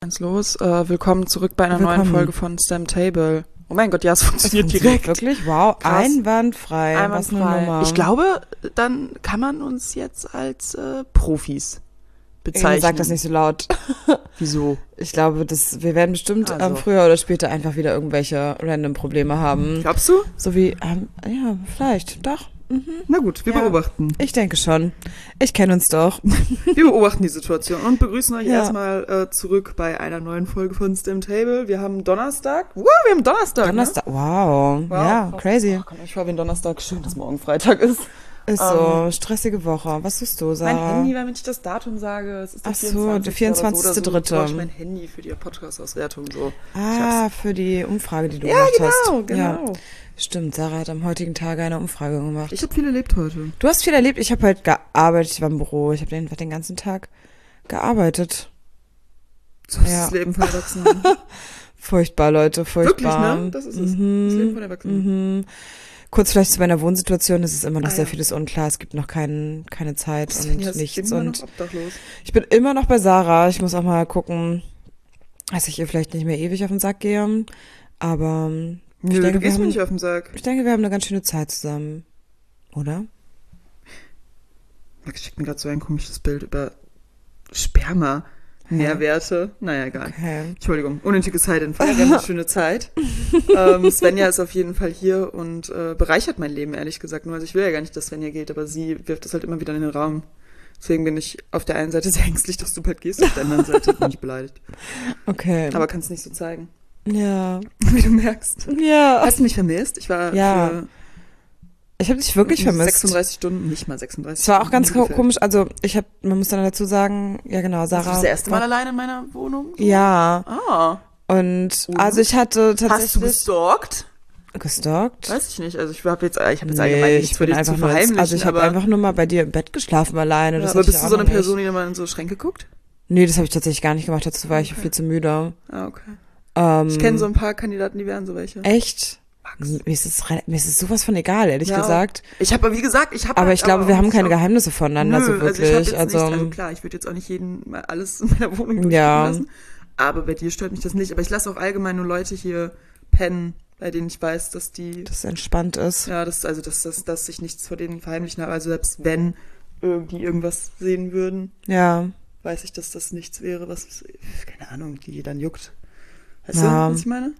Eins los. Willkommen zurück bei einer neuen Folge von STEM Table. Oh mein Gott, ja, es funktioniert direkt. Wirklich? Wow, Krass. Einwandfrei. Was eine Nummer. Ich glaube, dann kann man uns jetzt als Profis bezeichnen. Sag das nicht so laut. Wieso? Ich glaube, wir werden bestimmt früher oder später einfach wieder irgendwelche random Probleme haben. Glaubst du? So wie, ja, vielleicht, doch. Mhm. Na gut, wir beobachten. Ich denke schon. Ich kenne uns doch. Wir beobachten die Situation und begrüßen euch erstmal zurück bei einer neuen Folge von STEM Table. Wir haben Donnerstag. Wow, wir haben Donnerstag. Donnerstag, ne? Wow. Ja, crazy. Oh, kommt euch vor wie ein Donnerstag. Schön, dass morgen Freitag ist. Ist so, stressige Woche. Was tust du, Sarah? Mein Handy, wenn ich das Datum sage, es ist der 24.3. Ich brauche mein Handy für die Podcast-Auswertung. So. Für die Umfrage, die du gemacht hast. Ja, genau. Ja. Stimmt, Sarah hat am heutigen Tage eine Umfrage gemacht. Ich habe viel erlebt heute. Du hast viel erlebt. Ich habe halt gearbeitet. Ich war im Büro. Ich habe den ganzen Tag gearbeitet. So ist das Leben von Erwachsenen. Furchtbar, Leute, furchtbar. Wirklich, ne? Das ist es. Das Leben von Erwachsenen. Kurz vielleicht zu meiner Wohnsituation, es ist immer noch sehr vieles unklar, es gibt noch keine Zeit und nichts. Immer noch obdachlos. Ich bin immer noch bei Sarah, ich muss auch mal gucken, dass ich ihr vielleicht nicht mehr ewig auf den Sack gehe, aber ich denke, du gehst mir nicht auf den Sack. Ich denke, wir haben eine ganz schöne Zeit zusammen, oder? Max schickt mir gerade so ein komisches Bild über Sperma. Nährwerte. Naja, egal. Okay. Entschuldigung, unnötige Zeitinfall. Wir haben eine schöne Zeit. Svenja ist auf jeden Fall hier und bereichert mein Leben, ehrlich gesagt. Nur, also ich will ja gar nicht, dass Svenja geht, aber sie wirft das halt immer wieder in den Raum. Deswegen bin ich auf der einen Seite sehr ängstlich, dass du bald gehst, auf der anderen Seite bin ich beleidigt. Okay. Aber kannst nicht so zeigen. Ja. Wie du merkst. Ja. Hast du mich vermisst? Ich war Ich habe dich wirklich vermisst. 36 Stunden, nicht mal 36 Es war auch ganz komisch, also man muss dann dazu sagen, ja genau, Sarah. Warst du das erste Mal alleine in meiner Wohnung? Ja. Und also ich hatte tatsächlich. Hast du gestalkt? Gestalkt? Weiß ich nicht, also ich habe jetzt allgemein nichts für dich zu verheimlichen. Also ich habe einfach nur mal bei dir im Bett geschlafen alleine. Ja, aber bist du so eine Person, die immer in so Schränke guckt? Nee, das habe ich tatsächlich gar nicht gemacht, dazu war ich viel zu müde. Ah, okay. Ich kenne so ein paar Kandidaten, die wären so welche. Echt? Mir ist es sowas von egal, ehrlich gesagt. Wie gesagt, aber ich glaube, wir haben keine Geheimnisse voneinander, so wirklich. Also klar, ich würde jetzt auch nicht jeden mal alles in meiner Wohnung durchgucken lassen. Aber bei dir stört mich das nicht. Aber ich lasse auch allgemein nur Leute hier pennen, bei denen ich weiß, dass das entspannt ist. Ja, dass ich nichts vor denen verheimlichen habe. Also selbst wenn die irgendwas sehen würden, weiß ich, dass das nichts wäre, was, keine Ahnung, die dann juckt. Weißt du, was ich meine?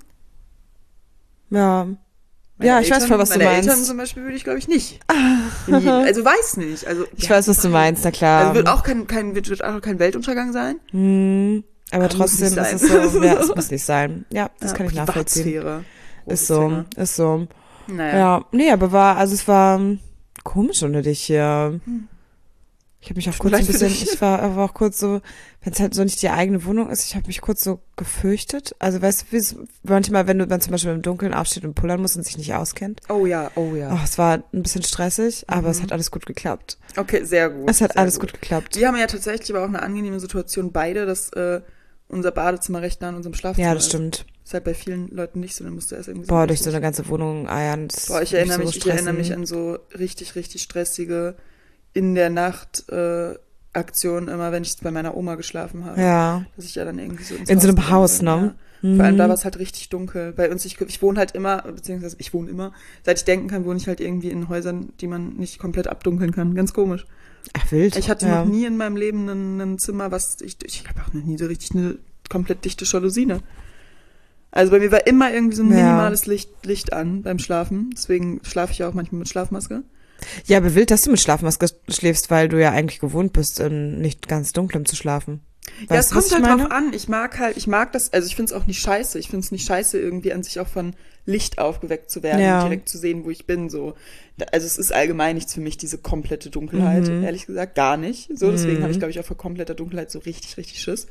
Ja. Ich weiß voll, was du meinst. Meine Eltern zum Beispiel würde ich, glaube ich, nicht. Also weiß nicht. Also, ich weiß, was du meinst, na klar. Also wird auch kein Weltuntergang sein. Aber trotzdem ist es so, ja, es muss nicht sein. Ja, das kann ich nachvollziehen. Ist so. Naja. Ja, nee, aber es war komisch ohne dich hier. Ich habe mich auch kurz ich war aber auch kurz so, wenn es halt so nicht die eigene Wohnung ist, ich habe mich kurz so gefürchtet. Also weißt du, manchmal, wenn man zum Beispiel im Dunkeln aufsteht und pullern muss und sich nicht auskennt. Oh ja. Es war ein bisschen stressig, aber es hat alles gut geklappt. Okay, sehr gut. Es hat alles gut geklappt. Wir haben ja tatsächlich aber auch eine angenehme Situation beide, dass unser Badezimmer recht nah an unserem Schlafzimmer ist. Ja, das stimmt. Das ist halt bei vielen Leuten nicht so, dann musst du erst irgendwie durch so eine ganze Wohnung eiern. Ich erinnere mich an so richtig, richtig stressige in der Nacht Aktion immer, wenn ich bei meiner Oma geschlafen habe. Ja. Dass ich ja dann irgendwie so in so einem Haus, ne? Ja. Vor allem da war es halt richtig dunkel. Bei uns, ich wohne halt immer, beziehungsweise ich wohne immer, seit ich denken kann, wohne ich halt irgendwie in Häusern, die man nicht komplett abdunkeln kann. Ganz komisch. Ach, wild. Ich hatte noch nie in meinem Leben ein Zimmer, ich habe auch noch nie so richtig eine komplett dichte Jalousine. Also bei mir war immer irgendwie so ein minimales Licht an beim Schlafen. Deswegen schlafe ich ja auch manchmal mit Schlafmaske. Ja, aber wild, dass du mit Schlafmaske schläfst, weil du ja eigentlich gewohnt bist, in nicht ganz dunklem zu schlafen. Weißt es kommt halt drauf an. Ich mag das, also ich finde es auch nicht scheiße. Ich finde es nicht scheiße, irgendwie an sich auch von Licht aufgeweckt zu werden und direkt zu sehen, wo ich bin. So. Also es ist allgemein nichts für mich, diese komplette Dunkelheit, ehrlich gesagt, gar nicht. So, deswegen habe ich, glaube ich, auch vor kompletter Dunkelheit so richtig, richtig Schiss.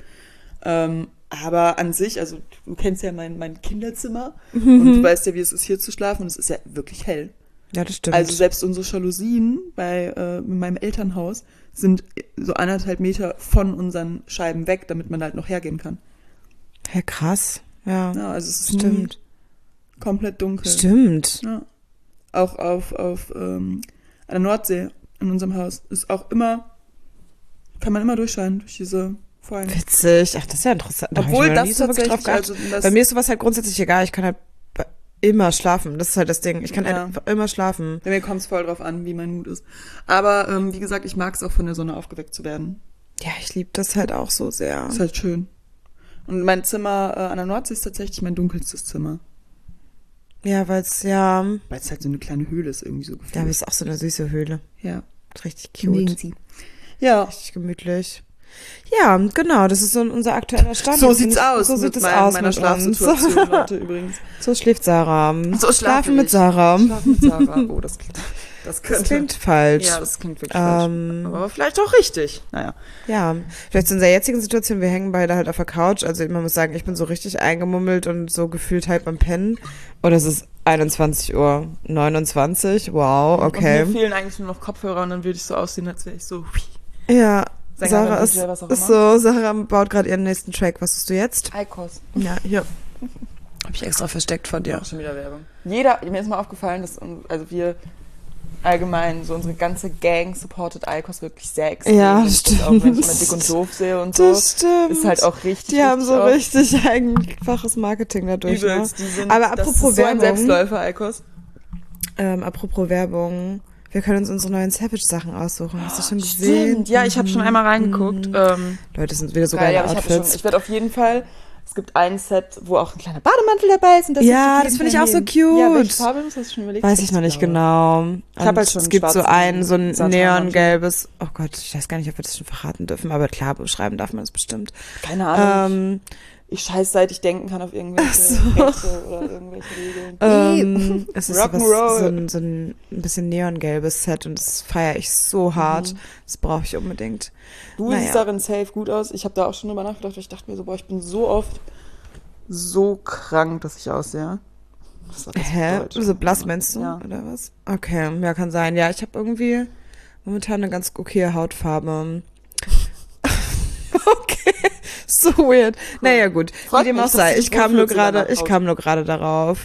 Aber an sich, also du kennst ja mein Kinderzimmer und du weißt ja, wie es ist, hier zu schlafen und es ist ja wirklich hell. Ja, das stimmt. Also selbst unsere Jalousien in meinem Elternhaus sind so 1,5 Meter von unseren Scheiben weg, damit man halt noch hergehen kann. Ja, krass. Ja, also es ist komplett dunkel. Stimmt. Ja. Auch auf an der Nordsee in unserem Haus ist auch immer, kann man immer durchscheinen durch diese Voll. Witzig. Ach, das ist ja interessant. Obwohl das tatsächlich, bei mir ist sowas halt grundsätzlich egal. Ich kann halt immer schlafen. Das ist halt das Ding. Ich kann einfach immer schlafen. Bei mir kommt es voll drauf an, wie mein Mut ist. Aber wie gesagt, ich mag es auch von der Sonne aufgeweckt zu werden. Ja, ich liebe das halt auch so sehr. Ist halt schön. Und mein Zimmer an der Nordsee ist tatsächlich mein dunkelstes Zimmer. Ja, weil es halt so eine kleine Höhle ist irgendwie so gefühlt. Ja, aber es ist auch so eine süße Höhle. Ja. Richtig cute. Ja. Richtig gemütlich. Ja, genau, das ist so unser aktueller Stand. So sieht's aus. So sieht es aus meiner Schlafsituation heute übrigens. So schläft Sarah. So Schlafen mit Sarah. Schlafen mit Sarah. Oh, das klingt falsch. Ja, das klingt wirklich falsch. Aber vielleicht auch richtig. Naja. Ja, vielleicht zu unserer jetzigen Situation, wir hängen beide halt auf der Couch. Also man muss sagen, ich bin so richtig eingemummelt und so gefühlt halt beim Pennen. Und es ist 21:29 Uhr. Wow, okay. Und mir fehlen eigentlich nur noch Kopfhörer und dann würde ich so aussehen, als wäre ich so... Ja, Sarah ist so, Sarah baut gerade ihren nächsten Track. Was tust du jetzt? Eikos. Ja, hier. Hab ich extra versteckt von dir. Auch schon wieder Werbung. Mir ist mal aufgefallen, dass wir allgemein, so unsere ganze Gang supportet Eikos wirklich sehr extrem. Ja, stimmt. Auch wenn ich mal Dick und Doof sehe und so. Das stimmt. Ist halt auch richtig. Die haben so richtig einfaches Marketing dadurch. Übelst, ne? Aber apropos das ist Werbung. So ein Selbstläufer, Eikos. Apropos Werbung. Wir können uns unsere neuen Savage-Sachen aussuchen. Hast du schon gesehen? Stimmt. Ja, ich habe schon einmal reingeguckt. Leute, sind wieder so geile Outfits. Ich werde auf jeden Fall... Es gibt ein Set, wo auch ein kleiner Bademantel dabei ist. Und das finde ich auch so cute. Ja, welche Farbe hast du schon überlegt? Weiß ich noch nicht genau. Ich habe halt schon es gibt so ein neongelbes, oh Gott, ich weiß gar nicht, ob wir das schon verraten dürfen, aber klar, beschreiben darf man das bestimmt. Keine Ahnung. Ich scheiß, seit ich denken kann auf irgendwelche Rechte oder irgendwelche Regeln. Es ist so ein bisschen neongelbes Set und das feiere ich so hart. Das brauche ich unbedingt. Du siehst darin safe gut aus. Ich habe da auch schon drüber nachgedacht. Ich dachte mir so, ich bin so oft so krank, dass ich aussehe. Hä? So blass meinst du? Ja. Oder was? Okay, ja, kann sein. Ja, ich habe irgendwie momentan eine ganz okaye Hautfarbe. Okay, so weird. Cool. Naja, gut. Wie dem auch sei. Ich kam nur gerade darauf.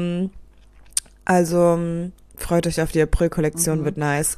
Freut euch auf die April-Kollektion, wird nice.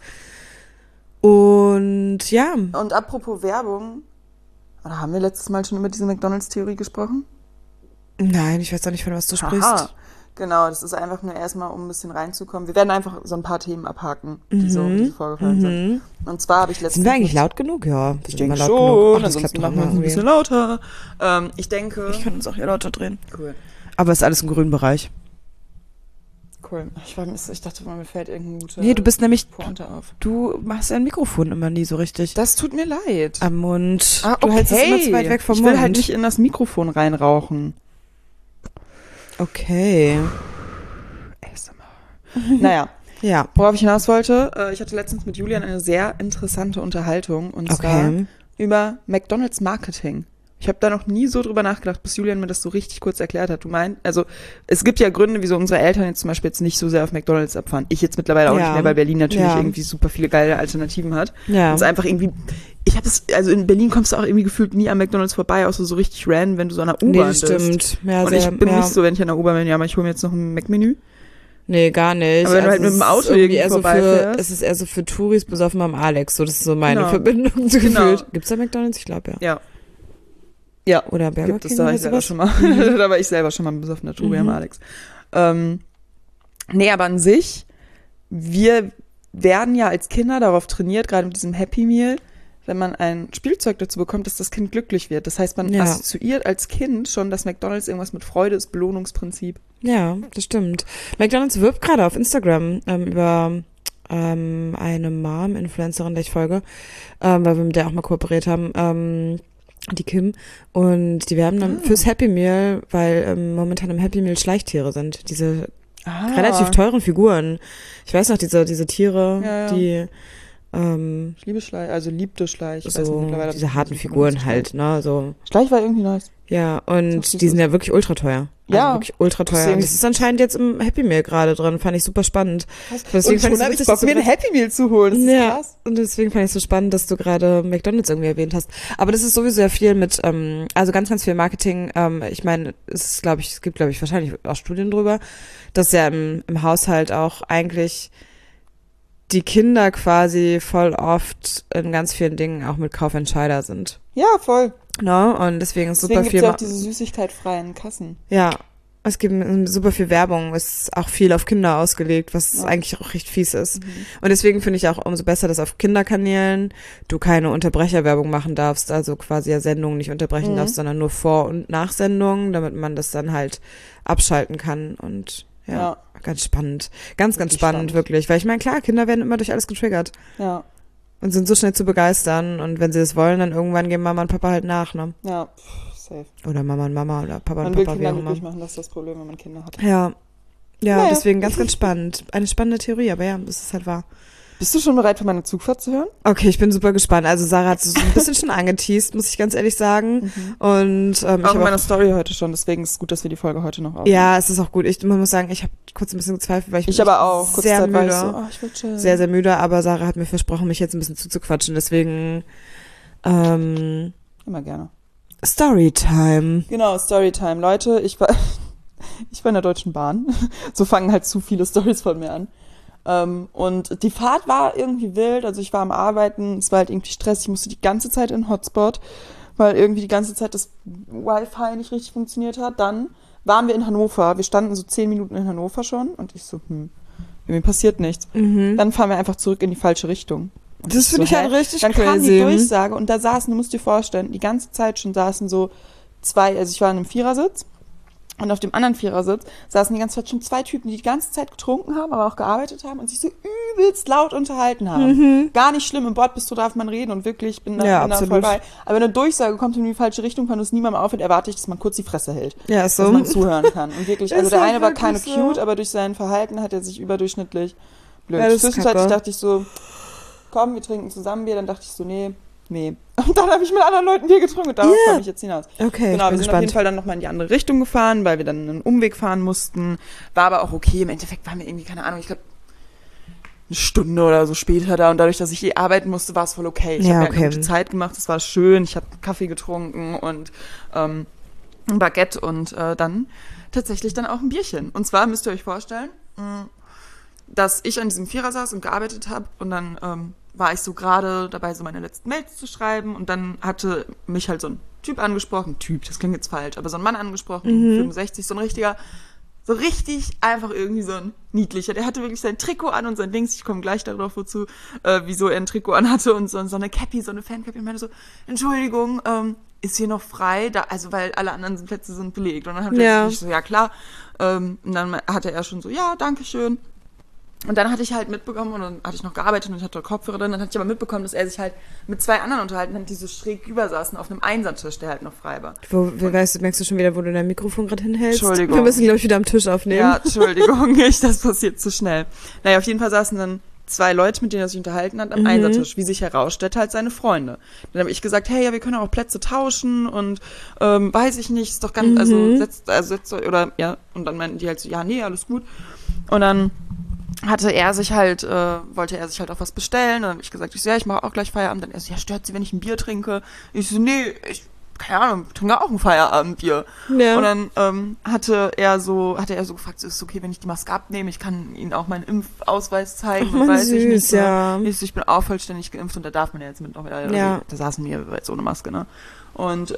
Und ja. Und apropos Werbung, oder haben wir letztes Mal schon über diese McDonalds-Theorie gesprochen? Nein, ich weiß auch nicht, von was du sprichst. Genau, das ist einfach nur erstmal, um ein bisschen reinzukommen. Wir werden einfach so ein paar Themen abhaken, die so vorgefallen sind. Und zwar habe ich letztens... Sind wir eigentlich laut genug? Ja, ich denke schon. Ansonsten machen wir uns ein bisschen lauter. Ich denke... Ich kann uns auch hier lauter drehen. Cool. Aber ist alles im grünen Bereich. Cool. Ich dachte, mir fällt irgendein guter du bist nämlich... Pointe auf. Du machst dein Mikrofon immer nie so richtig. Das tut mir leid. Am Mund. Okay. Du hältst es immer zu weit weg vom Mund. Ich will halt nicht in das Mikrofon reinrauchen. Okay. Naja, ja. Worauf ich hinaus wollte, ich hatte letztens mit Julian eine sehr interessante Unterhaltung und zwar über McDonald's Marketing. Ich habe da noch nie so drüber nachgedacht, bis Julian mir das so richtig kurz erklärt hat. Du meinst, also es gibt ja Gründe, wieso unsere Eltern jetzt zum Beispiel jetzt nicht so sehr auf McDonald's abfahren. Ich jetzt mittlerweile auch nicht mehr, weil Berlin natürlich irgendwie super viele geile Alternativen hat. Ja. Und es einfach irgendwie, also in Berlin kommst du auch irgendwie gefühlt nie an McDonald's vorbei, außer so richtig random, wenn du so an der U-Bahn bist. Stimmt. Ja, und ich bin nicht so, wenn ich an der U-Bahn bin, ja, aber ich hole mir jetzt noch ein Mac-Menü. Nee, gar nicht. Aber wenn du halt mit dem Auto irgendwie vorbeifährst. Es ist eher so für Touris besoffen am Alex. So, das ist so meine Verbindung zu gefühlt. Gibt's da McDonald's? Ich glaube, Ja. Oder Burger King da war ich selber schon mal. Da war ich selber schon mal besoffener Touri am Alex. Nee, aber an sich, wir werden ja als Kinder darauf trainiert, gerade mit diesem Happy Meal, wenn man ein Spielzeug dazu bekommt, dass das Kind glücklich wird. Das heißt, man assoziiert als Kind schon, dass McDonald's irgendwas mit Freude ist, Belohnungsprinzip. Ja, das stimmt. McDonald's wirbt gerade auf Instagram über eine Mom-Influencerin, der ich folge, weil wir mit der auch mal kooperiert haben, die Kim, und die werben dann fürs Happy Meal, weil momentan im Happy Meal Schleichtiere sind. Diese relativ teuren Figuren. Ich weiß noch, diese Tiere, die ich liebe Schleich, also liebte Schleich. Ich so weiß nicht, mittlerweile diese harten Figuren halt, ne? So. Schleich war irgendwie nice. Ja, und die sind ja wirklich ultra teuer. Ja. Also wirklich ultra teuer. Und das ist anscheinend jetzt im Happy Meal gerade drin. Fand ich super spannend. Deswegen fand ich Bock, mir ein Happy Meal zu holen. Das ist krass. Und deswegen fand ich es so spannend, dass du gerade McDonald's irgendwie erwähnt hast. Aber das ist sowieso sehr viel mit, also ganz, ganz viel Marketing. Ich meine, es gibt, glaube ich, wahrscheinlich auch Studien drüber, dass ja im Haushalt auch eigentlich die Kinder quasi voll oft in ganz vielen Dingen auch mit Kaufentscheider sind. Ja, voll. No? Und deswegen ist super viel. Deswegen gibt es ja auch diese süßigkeitfreien Kassen. Ja, es gibt super viel Werbung, es ist auch viel auf Kinder ausgelegt, was eigentlich auch recht fies ist. Und deswegen finde ich auch umso besser, dass auf Kinderkanälen du keine Unterbrecherwerbung machen darfst, also quasi ja Sendungen nicht unterbrechen darfst, sondern nur Vor- und Nachsendungen, damit man das dann halt abschalten kann und ja. Ganz spannend. Ganz spannend, wirklich. Weil ich meine, klar, Kinder werden immer durch alles getriggert. Ja. Und sind so schnell zu begeistern. Und wenn sie es wollen, dann irgendwann geben Mama und Papa halt nach, ne? Ja, safe. Oder Mama und Mama oder Papa man und Papa, will wie auch Kinder immer. glücklich machen, das ist das Problem, wenn man Kinder hat. Ja. Ja, naja. Deswegen ganz spannend. Eine spannende Theorie, aber ja, das ist halt wahr. Bist du schon bereit für meine Zugfahrt zu hören? Okay, ich bin super gespannt. Also Sarah hat so ein bisschen schon angeteased, muss ich ganz ehrlich sagen. Und ich auch in meiner Story heute schon, deswegen ist es gut, dass wir die Folge heute noch aufnehmen. Ja, es ist auch gut. Man muss sagen, ich habe kurz ein bisschen gezweifelt, weil ich bin aber auch kurz sehr müde. Ich will chillen. Sehr, sehr müde, aber Sarah hat mir versprochen, mich jetzt ein bisschen zuzuquatschen. Deswegen immer gerne. Storytime. Genau, Storytime. Leute, ich war in der Deutschen Bahn. So fangen halt zu viele Storys von mir an. Und die Fahrt war irgendwie wild, also ich war am Arbeiten, es war halt irgendwie Stress, ich musste die ganze Zeit in den Hotspot, weil irgendwie die ganze Zeit das Wi-Fi nicht richtig funktioniert hat. Dann waren wir in Hannover, wir standen so 10 Minuten in Hannover schon und ich so, irgendwie passiert nichts. Dann fahren wir einfach zurück in die falsche Richtung. Und das finde ich halt richtig dann crazy. Dann kam die Durchsage und da saßen, du musst dir vorstellen, die ganze Zeit schon saßen so also ich war in einem Vierersitz. Und auf dem anderen Vierersitz saßen die ganze Zeit schon 2 Typen, die die ganze Zeit getrunken haben, aber auch gearbeitet haben und sich so übelst laut unterhalten haben. Gar nicht schlimm, im Bordbistro darf man reden und wirklich, ich bin da voll bei. Aber wenn eine Durchsage kommt und in die falsche Richtung, wenn es niemandem auffällt, erwarte ich, dass man kurz die Fresse hält. Ja, so. Dass man zuhören kann. Und wirklich, also der eine war keine cute, aber durch sein Verhalten hat er sich überdurchschnittlich blöd. Ja, Zwischenzeitlich dachte ich so, komm, wir trinken zusammen Bier. Dann dachte ich so, nee. Und dann habe ich mit anderen Leuten Bier getrunken und darauf komme ich jetzt hinaus. Okay, genau, wir sind gespannt. auf jeden Fall dann nochmal in die andere Richtung gefahren, weil wir dann einen Umweg fahren mussten. War aber auch okay. Im Endeffekt waren wir irgendwie, keine Ahnung, ich glaube, eine Stunde oder so später da. Und dadurch, dass ich arbeiten musste, war es voll okay. Ich habe eine gute Zeit gemacht, es war schön. Ich habe Kaffee getrunken und ein Baguette und dann tatsächlich dann auch ein Bierchen. Und zwar müsst ihr euch vorstellen, dass ich an diesem Vierer saß und gearbeitet habe und dann war ich so gerade dabei, so meine letzten Mails zu schreiben und dann hatte mich halt so ein Typ angesprochen, das klingt jetzt falsch, aber so ein Mann angesprochen, 65, so ein richtiger, so richtig einfach irgendwie so ein niedlicher, der hatte wirklich sein Trikot an und sein Dings, ich komme gleich darauf, wieso er ein Trikot anhatte und so eine Cappy, so eine Fancappy und meinte so, Entschuldigung, ist hier noch frei, also weil alle anderen Plätze sind belegt und dann hat er so, ja klar, und dann hatte er schon so, ja, danke schön. Und dann hatte ich halt mitbekommen, und dann hatte ich noch gearbeitet und ich hatte Kopfhörer drin, dann hatte ich aber mitbekommen, dass er sich halt mit 2 anderen unterhalten hat, die so schräg über saßen auf einem Einsertisch, der halt noch frei war. Merkst du schon wieder, wo du dein Mikrofon gerade hinhältst? Entschuldigung. Wir müssen, glaube ich, wieder am Tisch aufnehmen. Ja, Entschuldigung, das passiert zu schnell. Naja, auf jeden Fall saßen dann 2 Leute, mit denen er sich unterhalten hat, am Einsertisch, wie sich herausstellt, halt seine Freunde. Dann habe ich gesagt, hey, ja, wir können auch Plätze tauschen und weiß ich nicht, ist doch ganz, setzt euch, oder, ja, und dann meinten die halt so, ja, nee, alles gut. Und dann wollte er sich halt auch was bestellen. Und dann habe ich gesagt, ich mache auch gleich Feierabend. Dann er so, ja, stört Sie, wenn ich ein Bier trinke? Ich so, nee, keine Ahnung, trinke auch ein Feierabendbier. Ja. Und dann hatte er so gefragt, ist es okay, wenn ich die Maske abnehme? Ich kann Ihnen auch meinen Impfausweis zeigen. Ach, weiß süß, ich nicht. Ja. Ich bin auch vollständig geimpft und da darf man ja jetzt mit noch wieder. Ja. Da saßen wir jetzt ohne Maske, ne? Und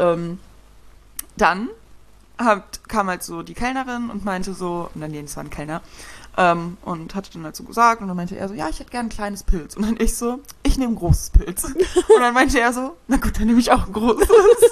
dann kam halt so die Kellnerin und meinte so, nee, das war ein Kellner, und hatte dann halt so gesagt und dann meinte er so, ja, ich hätte gern ein kleines Pilz. Und dann ich so, ich nehme ein großes Pilz. Und dann meinte er so, na gut, dann nehme ich auch ein großes.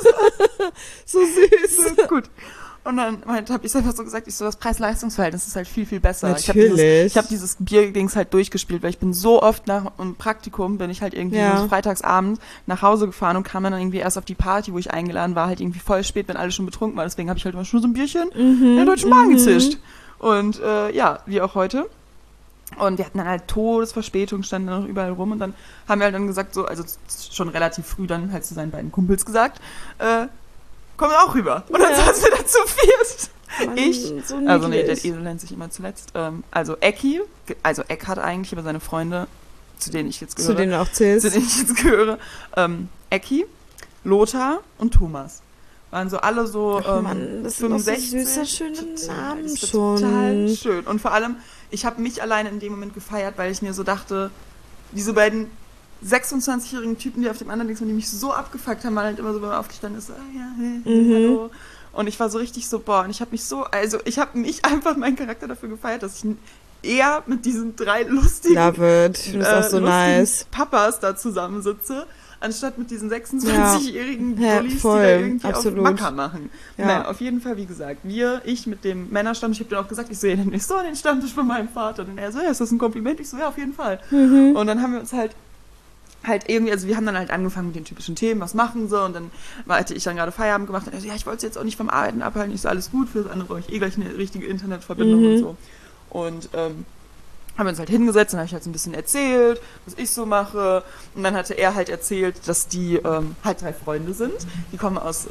So süß. So, gut. Und dann habe ich einfach so gesagt, das Preis-Leistungs-Verhältnis ist halt viel, viel besser. Natürlich. Ich hab dieses Bierdings halt durchgespielt, weil ich bin so oft nach einem Praktikum, bin ich halt irgendwie so freitagsabend nach Hause gefahren und kam dann irgendwie erst auf die Party, wo ich eingeladen war, halt irgendwie voll spät, wenn alle schon betrunken waren. Deswegen habe ich halt immer schon so ein Bierchen in der Deutschen Bahn gezischt. Und wie auch heute. Und wir hatten dann halt Todesverspätung, standen dann noch überall rum und dann haben wir halt dann gesagt, so, also schon relativ früh dann halt zu seinen beiden Kumpels gesagt, kommen auch rüber. Und dann saßen wir da zu viert. Mann, so also nee, der Esel nennt sich immer zuletzt. Also Ecki, also Eckhard eigentlich, aber seine Freunde, zu denen ich jetzt gehöre. Zu denen du auch zählst. Zu denen ich jetzt gehöre. Ecki, Lothar und Thomas. Waren so alle so Mann, das 65. Sind so süße, schöne Namen das schon. Total schön. Und vor allem, ich habe mich alleine in dem Moment gefeiert, weil ich mir so dachte, diese beiden 26-jährigen Typen, die auf dem anderen Dings waren, die mich so abgefuckt haben, waren halt immer so, wenn man aufgestanden ist, so, hallo. Und ich war so richtig so, boah, und ich habe mich einfach meinen Charakter dafür gefeiert, dass ich eher mit diesen 3 lustigen, nice. Papas da zusammensitze, anstatt mit diesen 26-jährigen Bullies, die da irgendwie absolut. auf Macker machen. Ja. Naja, auf jeden Fall, wie gesagt, ich mit dem Männerstammtisch, ich habe dann auch gesagt, ich sehe den nicht so an den Stammtisch von meinem Vater. Und er so, ja, ist das ein Kompliment? Ich so, ja, auf jeden Fall. Und dann haben wir uns halt irgendwie, also wir haben dann halt angefangen mit den typischen Themen, was machen sie, und dann hatte ich dann gerade Feierabend gemacht und er so, ja, ich wollte es jetzt auch nicht vom Arbeiten abhalten, ich so, alles gut, für das andere brauche ich gleich eine richtige Internetverbindung und so. Und haben wir uns halt hingesetzt, dann habe ich halt so ein bisschen erzählt, was ich so mache, und dann hatte er halt erzählt, dass die halt 3 Freunde sind, die kommen aus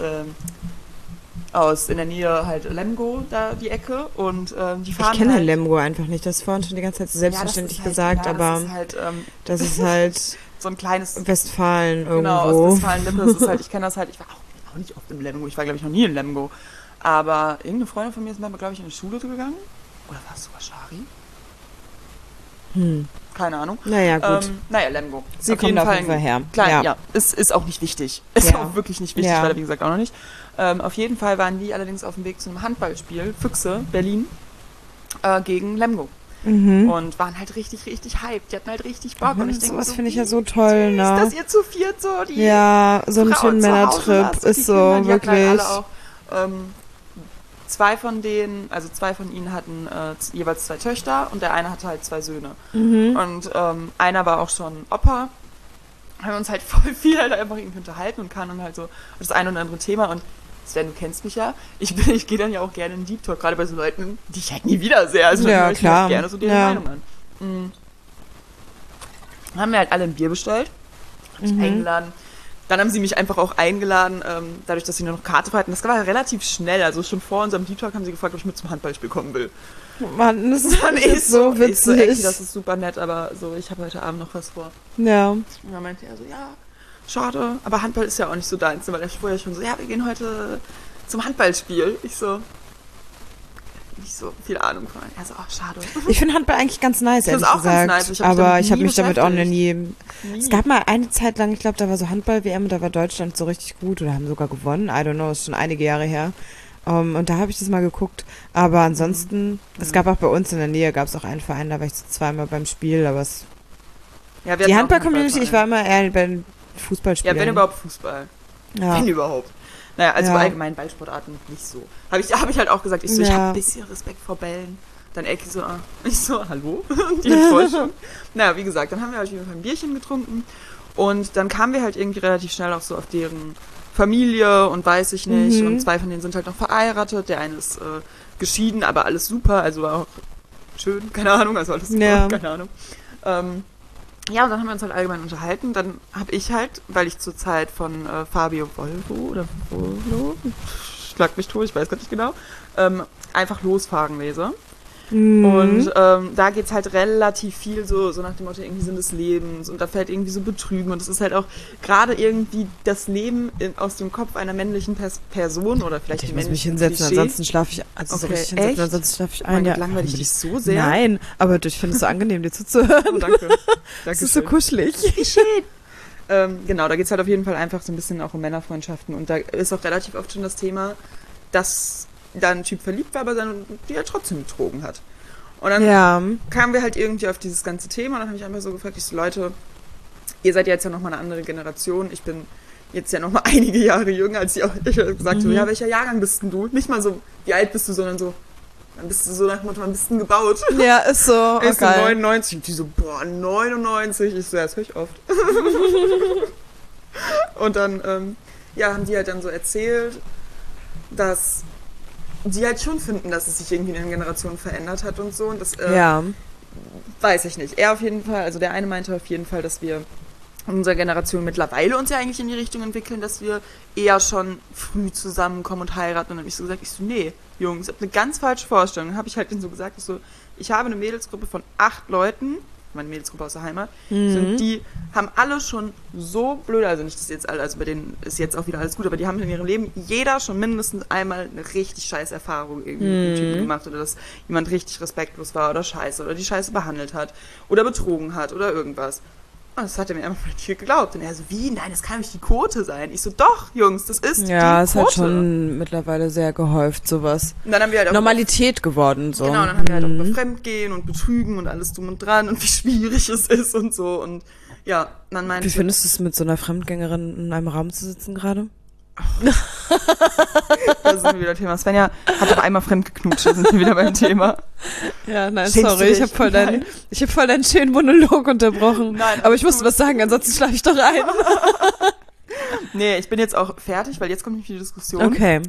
in der Nähe halt Lemgo, da die Ecke, und die fahren. Ich kenne halt Lemgo einfach nicht, das ist vorhin schon die ganze Zeit so selbstverständlich gesagt, aber das ist halt so ein kleines Westfalen irgendwo. Genau, aus Westfalen-Lippe. Das ist halt, ich kenne das halt, ich war auch nicht oft im Lemgo, ich war, glaube ich, noch nie in Lemgo. Aber irgendeine Freundin von mir ist mal, glaube ich, in die Schule gegangen. Oder war es sogar Schari? Keine Ahnung. Naja, gut. Lemgo. Sie kommt auf jeden Fall her. Klein, ja. Ist auch nicht wichtig. Ist auch wirklich nicht wichtig, weil er, wie gesagt, auch noch nicht. Auf jeden Fall waren die allerdings auf dem Weg zu einem Handballspiel, Füchse, Berlin, gegen Lemgo. Und waren halt richtig, richtig hyped. Die hatten halt richtig Bock. Und ich denke, sowas finde ich ja so toll, ne? Dass ihr zu viert so die so einen schönen Männertrip ist so, Kinder, wirklich. Halt alle auch, 2 von ihnen hatten jeweils 2 Töchter und der eine hatte halt 2 Söhne. Und einer war auch schon Opa. Haben wir uns halt voll viel halt einfach irgendwie unterhalten und kamen dann halt so das eine oder andere Thema. Und Sven, du kennst mich ja. Ich gehe dann ja auch gerne in Deep Talk, gerade bei so Leuten, die ich halt nie wieder sehe. Also dann höre ich mir halt gerne so deren Meinung an. Dann haben wir halt alle ein Bier bestellt. Hab ich eingeladen. Dann haben sie mich einfach auch eingeladen, dadurch, dass sie nur noch Karte hatten. Das war relativ schnell. Also schon vor unserem Deep Talk haben sie gefragt, ob ich mit zum Handballspiel kommen will. Mann, das ist so witzig. Das ist super nett, aber so, ich habe heute Abend noch was vor. Ja. Und dann meinte er so, ja, schade, aber Handball ist ja auch nicht so deins, weil er vorher schon so, ja, wir gehen heute zum Handballspiel. Ich so, nicht so viel Ahnung von. Er so, schade. Ich finde Handball eigentlich ganz nice, ehrlich gesagt. Ganz nice. Aber ich habe mich damit auch noch nie. Es gab mal eine Zeit lang, ich glaube, da war so Handball-WM und da war Deutschland so richtig gut oder haben sogar gewonnen. I don't know, ist schon einige Jahre her. Und da habe ich das mal geguckt. Aber ansonsten, es gab auch bei uns in der Nähe, gab es auch einen Verein, da war ich so 2-mal beim Spiel, aber es. Ja, die Handball-Community, ich war immer eher bei Fußballspielen. Ja, wenn überhaupt Fußball. Ja. Wenn überhaupt. Naja, also allgemein Ballsportarten nicht so. Hab ich halt auch gesagt, ich habe ein bisschen Respekt vor Bällen. Dann Ecke so, ich so, hallo? Die Enttäuschung. Naja, wie gesagt, dann haben wir halt wieder ein Bierchen getrunken und dann kamen wir halt irgendwie relativ schnell auch so auf deren Familie und weiß ich nicht. Und 2 von denen sind halt noch verheiratet. Der eine ist geschieden, aber alles super, also war auch schön, keine Ahnung, also alles super, keine Ahnung. Ja, und dann haben wir uns halt allgemein unterhalten. Dann habe ich halt, weil ich zur Zeit von Fabio Volvo, schlag mich tot, ich weiß gar nicht genau, einfach losfahren lese. Und da geht's halt relativ viel so nach dem Motto, irgendwie Sinn des Lebens und da fällt irgendwie so Betrügen und es ist halt auch gerade irgendwie das Leben aus dem Kopf einer männlichen Person oder vielleicht ich muss mich hinsetzen, ansonsten schlafe ich ansonsten schlafe ich ein. Ja, langweilig dich so sehr. Nein, aber ich finde es so angenehm, dir zuzuhören. Oh, danke. Das ist so kuschelig. Genau, da geht's halt auf jeden Fall einfach so ein bisschen auch um Männerfreundschaften und da ist auch relativ oft schon das Thema, dass da ein Typ verliebt war, aber die halt trotzdem betrogen hat. Und dann kamen wir halt irgendwie auf dieses ganze Thema und dann habe ich einfach so gefragt, ich so, Leute, ihr seid ja jetzt ja nochmal eine andere Generation, ich bin jetzt ja nochmal einige Jahre jünger als ich habe gesagt, so, ja, welcher Jahrgang bist denn du? Nicht mal so, wie alt bist du, sondern so, dann bist du so nach dem Motto, wann bist du denn gebaut? Ja, ist so. Ist so 99. Und die so, 99. Ich so, ja, das höre ich oft. Und dann, haben die halt dann so erzählt, dass die halt schon finden, dass es sich irgendwie in den Generationen verändert hat und so. Und das weiß ich nicht. Er auf jeden Fall, also der eine meinte auf jeden Fall, dass wir in unserer Generation mittlerweile uns ja eigentlich in die Richtung entwickeln, dass wir eher schon früh zusammenkommen und heiraten. Und dann habe ich so gesagt, nee, Jungs, ihr habt eine ganz falsche Vorstellung. Dann habe ich halt denen so gesagt, ich habe eine Mädelsgruppe von 8 Leuten, meine Mädelsgruppe aus der Heimat, die haben alle schon so blöd, also nicht, dass jetzt alle, also bei denen ist jetzt auch wieder alles gut, aber die haben in ihrem Leben jeder schon mindestens einmal eine richtig scheiß Erfahrung irgendwie mit dem Typen gemacht oder dass jemand richtig respektlos war oder scheiße oder die Scheiße behandelt hat oder betrogen hat oder irgendwas. Und das hat er mir einfach nicht geglaubt. Und er so, wie? Nein, das kann nicht die Quote sein. Ich so, doch, Jungs, das ist die Quote. Ja, es hat schon mittlerweile sehr gehäuft, sowas. Und dann haben wir halt auch Normalität geworden, so. Genau, dann haben wir halt auch über Fremdgehen und Betrügen und alles drum und dran und wie schwierig es ist und so. Und ja, dann meinte Wie findest du es, mit so einer Fremdgängerin in einem Raum zu sitzen gerade? Da sind wir wieder Thema. Svenja hat doch einmal fremdgeknutscht, da sind wir wieder beim Thema. Ja, nein, sorry, ich habe voll deinen schönen Monolog unterbrochen. Nein, aber ich musste was sagen, ansonsten schlafe ich doch ein. Nee, ich bin jetzt auch fertig, weil jetzt kommt nämlich die Diskussion. Okay.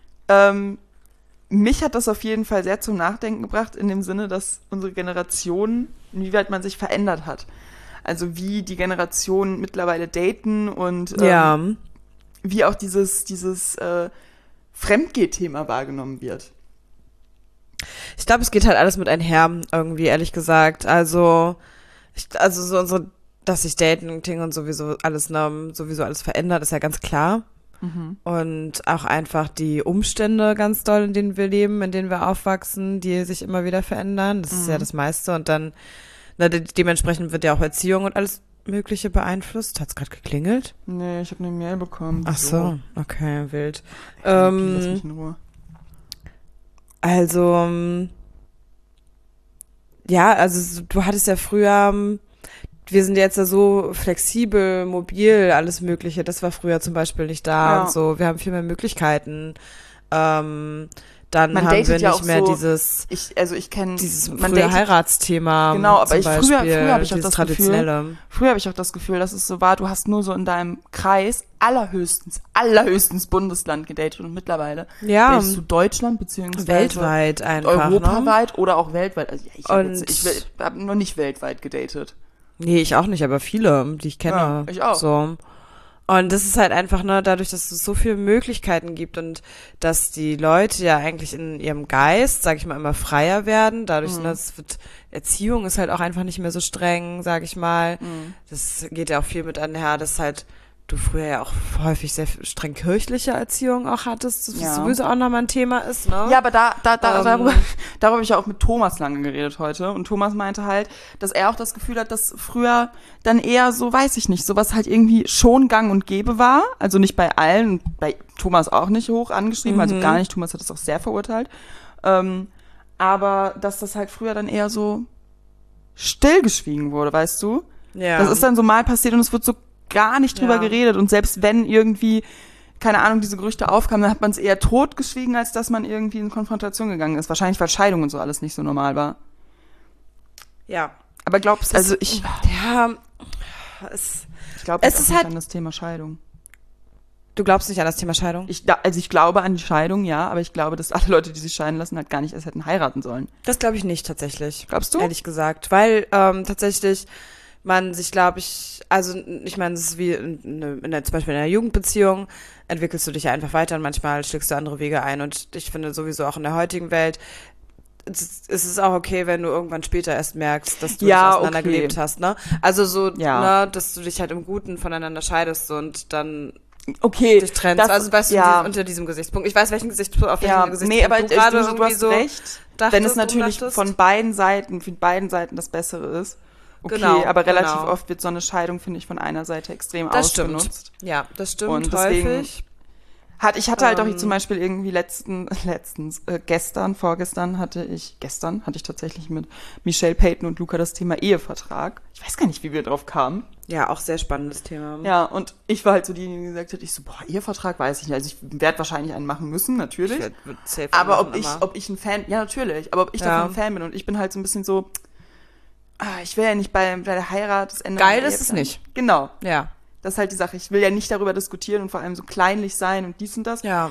Mich hat das auf jeden Fall sehr zum Nachdenken gebracht, in dem Sinne, dass unsere Generation, inwieweit man sich verändert hat. Also wie die Generationen mittlerweile daten und wie auch dieses Fremdgeh-Thema wahrgenommen wird. Ich glaube, es geht halt alles mit einher, irgendwie, ehrlich gesagt. Also so unsere, dass sich Dating und sowieso alles verändert, ist ja ganz klar. Mhm. Und auch einfach die Umstände ganz doll, in denen wir leben, in denen wir aufwachsen, die sich immer wieder verändern. Das ist ja das meiste. Und dann, dementsprechend wird ja auch Erziehung und alles Mögliche beeinflusst. Hat's gerade geklingelt? Nee, ich habe eine Mail bekommen. Ach so, okay, wild. Lass mich in Ruhe. Also, ja, also du hattest ja früher, wir sind jetzt ja so flexibel, mobil, alles Mögliche. Das war früher zum Beispiel nicht da und so. Wir haben viel mehr Möglichkeiten. Dann man haben wir ja nicht mehr so, dieses frühe Heiratsthema. Genau, aber früher habe ich auch das Gefühl, dass es so war, du hast nur so in deinem Kreis allerhöchstens Bundesland gedatet und mittlerweile datest du Deutschland beziehungsweise weltweit einfach, europaweit oder auch weltweit. Also ich habe noch nicht weltweit gedatet. Nee, ich auch nicht, aber viele, die ich kenne. Ja, ich auch. So. Und das ist halt einfach, dadurch, dass es so viele Möglichkeiten gibt und dass die Leute ja eigentlich in ihrem Geist, sag ich mal, immer freier werden. Dadurch, Erziehung ist halt auch einfach nicht mehr so streng, sag ich mal. Das geht ja auch viel mit einher, dass halt du früher ja auch häufig sehr streng kirchliche Erziehung auch hattest, das sowieso auch nochmal ein Thema ist, ne? Ja, aber darüber habe ich ja auch mit Thomas lange geredet heute. Und Thomas meinte halt, dass er auch das Gefühl hat, dass früher dann eher so, weiß ich nicht, sowas halt irgendwie schon gang und gäbe war. Also nicht bei allen, bei Thomas auch nicht hoch angeschrieben, also gar nicht. Thomas hat das auch sehr verurteilt. Aber dass das halt früher dann eher so stillgeschwiegen wurde, weißt du? Ja. Das ist dann so mal passiert und es wird so gar nicht drüber geredet und selbst wenn irgendwie, keine Ahnung, diese Gerüchte aufkamen, dann hat man es eher totgeschwiegen, als dass man irgendwie in Konfrontation gegangen ist. Wahrscheinlich, weil Scheidung und so alles nicht so normal war. Ja. Aber glaubst also ich glaube es ist nicht halt an das Thema Scheidung. Du glaubst nicht an das Thema Scheidung? Ich glaube an die Scheidung, ja, aber ich glaube, dass alle Leute, die sich scheiden lassen, halt gar nicht erst hätten heiraten sollen. Das glaube ich nicht tatsächlich. Glaubst du? Ehrlich gesagt, weil tatsächlich man sich, glaube ich, also ich meine, es ist wie zum Beispiel in einer Jugendbeziehung, entwickelst du dich ja einfach weiter und manchmal schlägst du andere Wege ein und ich finde sowieso auch in der heutigen Welt, es ist auch okay, wenn du irgendwann später erst merkst, dass du dich auseinandergelebt hast, ne? Also so, dass du dich halt im Guten voneinander scheidest und dann dich trennst. Also weißt du, unter diesem Gesichtspunkt. Ich weiß, welchen Gesichtspunkt du gerade du hast so recht, wenn es natürlich von beiden Seiten das Bessere ist. Okay, genau, aber relativ oft wird so eine Scheidung, finde ich, von einer Seite extrem ausgenutzt. Ja, das stimmt. Und deswegen häufig. Ich hatte halt auch zum Beispiel irgendwie vorgestern hatte ich tatsächlich mit Michelle Payton und Luca das Thema Ehevertrag. Ich weiß gar nicht, wie wir drauf kamen. Ja, auch sehr spannendes Thema. Ja, und ich war halt so diejenige, die gesagt hat, Ehevertrag weiß ich nicht. Also ich werde wahrscheinlich einen machen müssen, natürlich. Aber ob ich ein Fan, ja natürlich, aber ob ich davon ein Fan bin und ich bin halt so ein bisschen so, ich will ja nicht bei der Heirat das Ende. Geil ist es nicht. Genau. Ja. Das ist halt die Sache. Ich will ja nicht darüber diskutieren und vor allem so kleinlich sein und dies und das. Ja.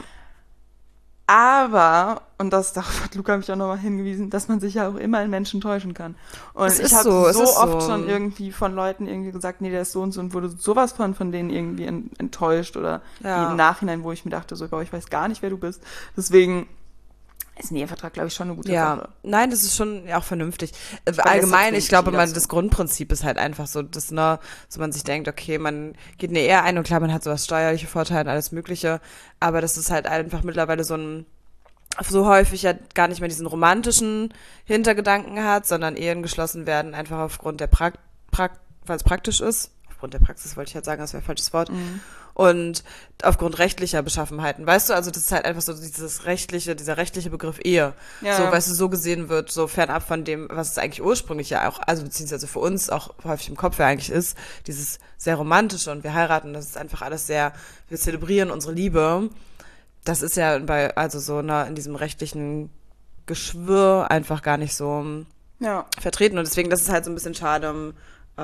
Aber, und darauf hat Luca mich auch nochmal hingewiesen, dass man sich ja auch immer in Menschen täuschen kann. Und ich habe so oft schon irgendwie von Leuten irgendwie gesagt, nee, der ist so und wurde sowas von denen irgendwie enttäuscht oder im Nachhinein, wo ich mir dachte, so, ich weiß gar nicht, wer du bist. Deswegen ist ein Ehevertrag, glaube ich, schon eine gute Sache. Nein, das ist schon auch vernünftig. Allgemein, ich glaube, das Grundprinzip ist halt einfach so, dass so man sich denkt, okay, man geht eine Ehe ein und klar, man hat sowas steuerliche Vorteile und alles Mögliche, aber das ist halt einfach mittlerweile so häufig ja gar nicht mehr diesen romantischen Hintergedanken hat, sondern Ehen geschlossen werden einfach aufgrund der weil es praktisch ist. Aufgrund der Praxis wollte ich halt sagen, das wäre ein falsches Wort. Und aufgrund rechtlicher Beschaffenheiten, weißt du, also das ist halt einfach so dieser rechtliche Begriff Ehe, so, weißt du, so gesehen wird, so fernab von dem, was es eigentlich ursprünglich ja auch, also beziehungsweise für uns auch häufig im Kopf ja eigentlich ist, dieses sehr romantische und wir heiraten, das ist einfach alles sehr, wir zelebrieren unsere Liebe, das ist ja also so in diesem rechtlichen Geschwür einfach gar nicht so vertreten und deswegen, das ist halt so ein bisschen schade,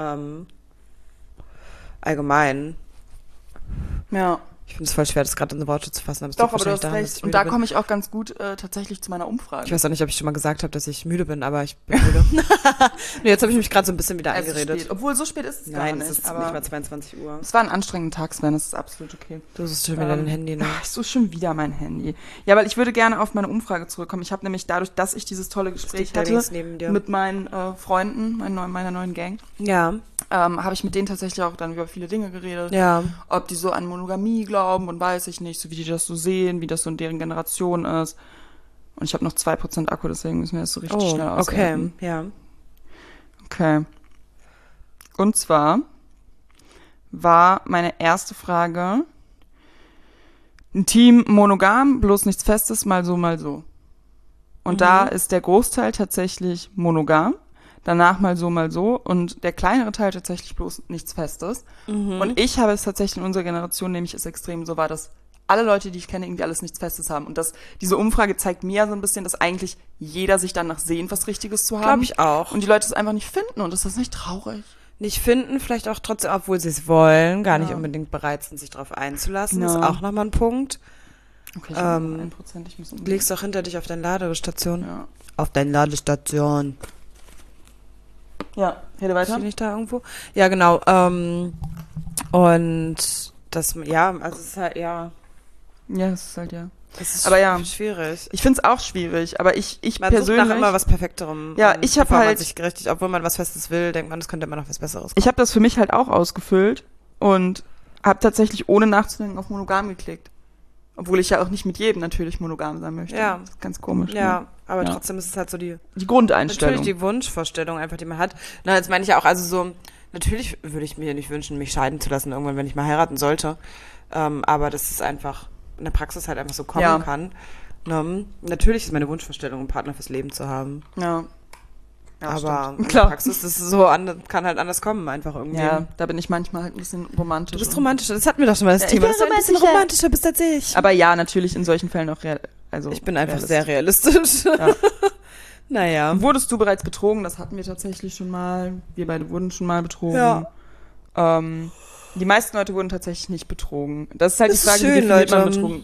allgemein. Ja. Ich finde es voll schwer, das gerade in Worte zu fassen. Doch, aber du hast recht. Und da komme ich auch ganz gut tatsächlich zu meiner Umfrage. Ich weiß auch nicht, ob ich schon mal gesagt habe, dass ich müde bin, aber ich bin müde. Nee, jetzt habe ich mich gerade so ein bisschen wieder eingeredet. Spät. Obwohl, so spät ist es gar nicht. Nein, es ist nicht mal 22 Uhr. Es war ein anstrengender Tag, Sven, das ist absolut okay. Du suchst schon wieder dein Handy, ne? Ich suche schon wieder mein Handy. Ja, weil ich würde gerne auf meine Umfrage zurückkommen. Ich habe nämlich dadurch, dass ich dieses tolle Gespräch hatte mit meinen Freunden, meiner neuen Gang, habe ich mit denen tatsächlich auch dann über viele Dinge geredet. Ja. Ob die so an Monogamie glauben und weiß ich nicht, so wie die das so sehen, wie das so in deren Generation ist. Und ich habe noch 2% Akku, deswegen müssen wir das so richtig schnell auswerten. Okay, ja. Okay. Und zwar war meine erste Frage: ein Team monogam, bloß nichts Festes, mal so, mal so. Und da ist der Großteil tatsächlich monogam, danach mal so und der kleinere Teil tatsächlich bloß nichts Festes. Und ich habe es tatsächlich in unserer Generation, nämlich es extrem so war, dass alle Leute, die ich kenne, irgendwie alles nichts Festes haben. Und diese Umfrage zeigt mir so ein bisschen, dass eigentlich jeder sich danach sehnt, was Richtiges zu haben. Glaube ich auch. Und die Leute es einfach nicht finden und ist das nicht traurig? Nicht finden, vielleicht auch trotzdem, obwohl sie es wollen, gar nicht unbedingt bereit sind, sich darauf einzulassen. Ist auch nochmal ein Punkt. Okay, ich habe 1%, ich muss legst doch hinter dich auf deine Ladestation. Ja. Auf deine Ladestation. Ja, rede weiter. Bin ich da irgendwo? Ja, genau. Und das, also es ist halt, Ja, es ist halt, Es ist aber schwierig. Ich finde es auch schwierig, aber ich man persönlich... sucht nach immer was Perfekterem. Ja, ich habe halt... Man sich richtig, obwohl man was Festes will, denkt man, es könnte immer noch was Besseres kommen. Ich habe das für mich halt auch ausgefüllt und habe tatsächlich ohne nachzudenken auf monogam geklickt. Obwohl ich ja auch nicht mit jedem natürlich monogam sein möchte. Ja. Das ist ganz komisch. Ja, ne? aber trotzdem ist es halt so die Grundeinstellung. Natürlich die Wunschvorstellung einfach, die man hat. Na, jetzt meine ich ja auch, also so, natürlich würde ich mir nicht wünschen, mich scheiden zu lassen irgendwann, wenn ich mal heiraten sollte. Aber das ist einfach in der Praxis halt einfach so kommen kann. Natürlich ist meine Wunschvorstellung, einen Partner fürs Leben zu haben. Ja. Aber in der Praxis ist es so, kann halt anders kommen, einfach irgendwie. Ja, da bin ich manchmal halt ein bisschen romantisch. Du bist romantischer, das hatten wir doch schon mal das Thema. Du bist ein bisschen romantischer bist als ich. Aber ja, natürlich in solchen Fällen auch ich bin einfach sehr realistisch. Ja. Naja. Wurdest du bereits betrogen? Das hatten wir tatsächlich schon mal. Wir beide wurden schon mal betrogen. Ja. Die meisten Leute wurden tatsächlich nicht betrogen. Das ist halt die Frage, wie definiert man betrogen?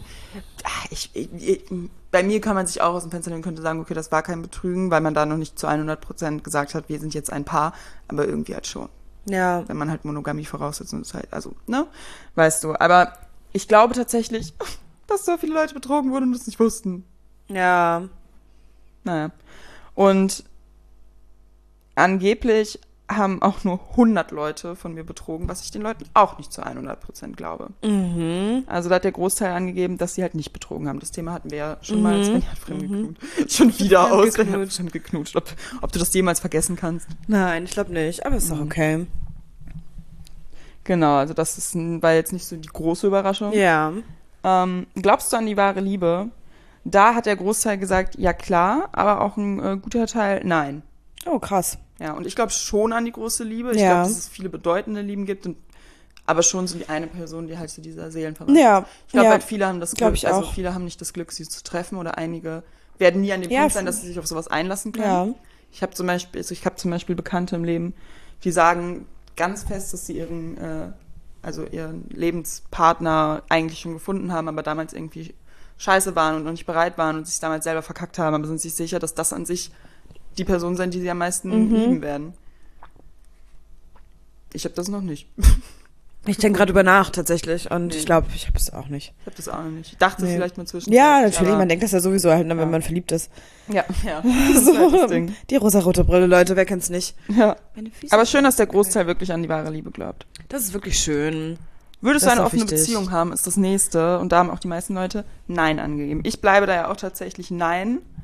Bei mir kann man sich auch aus dem Fenster lehnen und könnte sagen, okay, das war kein Betrügen, weil man da noch nicht zu 100% gesagt hat, wir sind jetzt ein Paar, aber irgendwie halt schon. Ja. Wenn man halt Monogamie voraussetzt und es halt, also, ne? Weißt du, aber ich glaube tatsächlich, dass so viele Leute betrogen wurden und das nicht wussten. Ja. Naja. Und angeblich haben auch nur 100 Leute von mir betrogen, was ich den Leuten auch nicht zu 100% glaube. Also da hat der Großteil angegeben, dass sie halt nicht betrogen haben. Das Thema hatten wir ja schon mal. Sven hat fremdgeknutscht. Schon wieder fremdgeknutscht. Ob du das jemals vergessen kannst? Nein, ich glaube nicht, aber ist doch okay. Genau, also das war jetzt nicht so die große Überraschung. Ja. Glaubst du an die wahre Liebe? Da hat der Großteil gesagt, ja klar, aber auch ein guter Teil, nein. Oh, krass. Ja, und ich glaube schon an die große Liebe. Ich glaube, dass es viele bedeutende Lieben gibt, aber schon so die eine Person, die halt zu dieser Seelenverwandtschaft. Ja. Ich glaube, halt viele haben das Glück, also viele haben nicht das Glück, sie zu treffen, oder einige werden nie an dem Punkt sein, dass sie sich auf sowas einlassen können. Ja. Ich habe zum Beispiel Bekannte im Leben, die sagen ganz fest, dass sie ihren Lebenspartner eigentlich schon gefunden haben, aber damals irgendwie scheiße waren und noch nicht bereit waren und sich damals selber verkackt haben, aber sind sich sicher, dass das an sich die Person sein, die sie am meisten lieben werden. Ich habe das noch nicht. Ich denke gerade über nach, tatsächlich. Und ich glaube, ich habe es auch nicht. Ich habe das auch noch nicht. Ich dachte vielleicht mal zwischen. Ja, natürlich. Man denkt das ja sowieso halt, wenn man verliebt ist. Ja. Das ist halt das Ding. Die rosarote Brille, Leute, wer kennt's nicht? Ja. Aber schön, dass der Großteil wirklich an die wahre Liebe glaubt. Das ist wirklich schön. Würdest du eine offene Beziehung haben, ist das Nächste. Und da haben auch die meisten Leute Nein angegeben. Ich bleibe da ja auch tatsächlich Nein.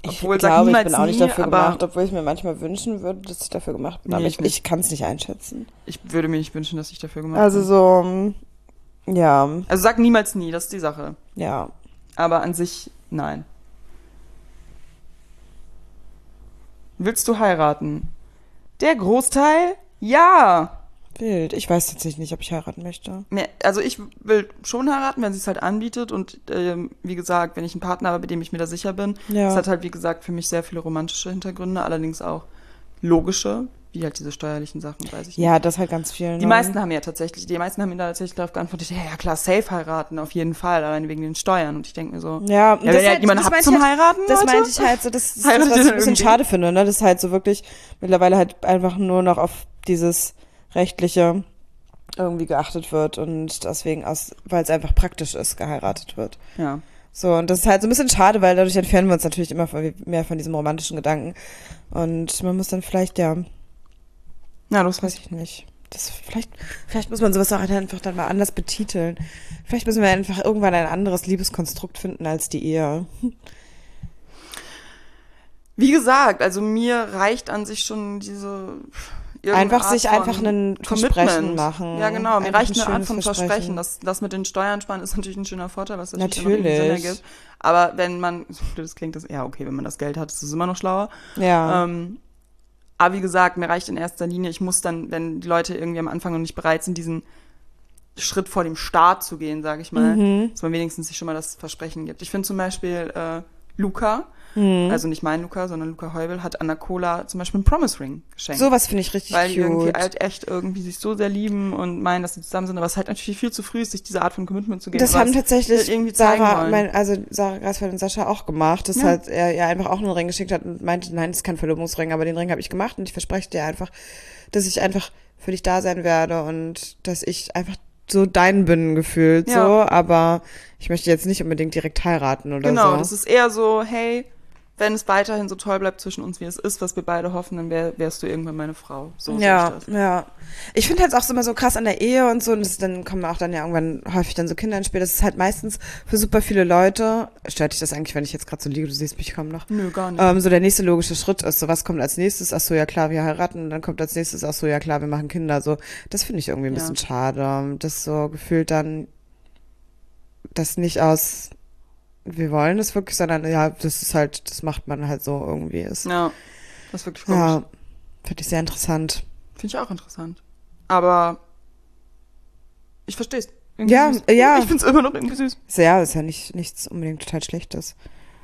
Obwohl, ich glaube, ich bin auch nie, nicht dafür gemacht, obwohl ich mir manchmal wünschen würde, dass ich dafür gemacht bin. Nee, aber ich kann es nicht einschätzen. Ich würde mir nicht wünschen, dass ich dafür gemacht bin. Also so, ja. Also sag niemals nie, das ist die Sache. Ja. Aber an sich, nein. Willst du heiraten? Der Großteil? Ja. Wild. Ich weiß tatsächlich nicht, ob ich heiraten möchte. Also ich will schon heiraten, wenn sie es halt anbietet. Und wie gesagt, wenn ich einen Partner habe, bei dem ich mir da sicher bin. Ja. Das hat halt, wie gesagt, für mich sehr viele romantische Hintergründe, allerdings auch logische, wie halt diese steuerlichen Sachen, weiß ich nicht. Ja, das halt ganz viel. Die meisten haben mir tatsächlich darauf geantwortet, ja klar, safe heiraten, auf jeden Fall, allein wegen den Steuern. Und ich denke mir so, ja, wenn ihr halt jemanden habt zum Heiraten, das Leute, meinte ich halt so, das ist das, was ich ein bisschen schade finde, ne? Das ist halt so wirklich mittlerweile halt einfach nur noch auf dieses Rechtliche irgendwie geachtet wird und deswegen weil es einfach praktisch ist, geheiratet wird. Ja. So, und das ist halt so ein bisschen schade, weil dadurch entfernen wir uns natürlich immer mehr von diesem romantischen Gedanken. Und man muss dann vielleicht, ja, das weiß ich nicht. Vielleicht muss man sowas auch einfach dann mal anders betiteln. Vielleicht müssen wir einfach irgendwann ein anderes Liebeskonstrukt finden als die Ehe. Wie gesagt, also mir reicht an sich schon diese einfach sich einfach ein Versprechen machen. Ja, genau. Mir reicht eine Art von Versprechen. Das mit den Steuern sparen ist natürlich ein schöner Vorteil, was natürlich Sinn ergibt. Aber wenn man, das klingt das, ja okay, wenn man das Geld hat, ist es immer noch schlauer. Ja. Aber wie gesagt, mir reicht in erster Linie, ich muss dann, wenn die Leute irgendwie am Anfang noch nicht bereit sind, diesen Schritt vor dem Start zu gehen, sage ich mal, dass man wenigstens sich schon mal das Versprechen gibt. Ich finde zum Beispiel Luca, also nicht mein Luca, sondern Luca Heubel, hat Anna Kola zum Beispiel einen Promise Ring geschenkt. Sowas finde ich richtig weil cute. Weil die irgendwie halt echt irgendwie sich so sehr lieben und meinen, dass sie zusammen sind, aber es halt natürlich viel zu früh ist, sich diese Art von Commitment zu geben. Das haben tatsächlich irgendwie Sarah Grasfeld und Sascha auch gemacht, dass halt er ihr einfach auch einen Ring geschickt hat und meinte, nein, das ist kein Verlobungsring, aber den Ring habe ich gemacht und ich verspreche dir einfach, dass ich einfach für dich da sein werde und dass ich einfach so dein bin gefühlt, so, aber ich möchte jetzt nicht unbedingt direkt heiraten oder so. Genau, das ist eher so, hey, wenn es weiterhin so toll bleibt zwischen uns, wie es ist, was wir beide hoffen, dann wärst du irgendwann meine Frau. So ja, sehe ich das. Ja. Ich finde halt auch immer so krass an der Ehe und so, und dann kommen auch dann ja irgendwann häufig dann so Kinder ins Spiel. Das ist halt meistens für super viele Leute, stört dich das eigentlich, wenn ich jetzt gerade so liege, du siehst mich kaum noch? Nö, gar nicht. So der nächste logische Schritt ist, so was kommt als nächstes? Ach so, ja klar, wir heiraten. Und dann kommt als nächstes, ach so, ja klar, wir machen Kinder. So, das finde ich irgendwie ein bisschen schade. Das so gefühlt dann, das nicht aus, wir wollen es wirklich, sondern ja, das ist halt, das macht man halt so irgendwie. Ja, das ist wirklich komisch. Ja, finde ich sehr interessant. Finde ich auch interessant. Aber ich verstehe es. Ja, süß. ja. Ich finde es immer noch irgendwie süß. Ja, ist ja nichts unbedingt total Schlechtes.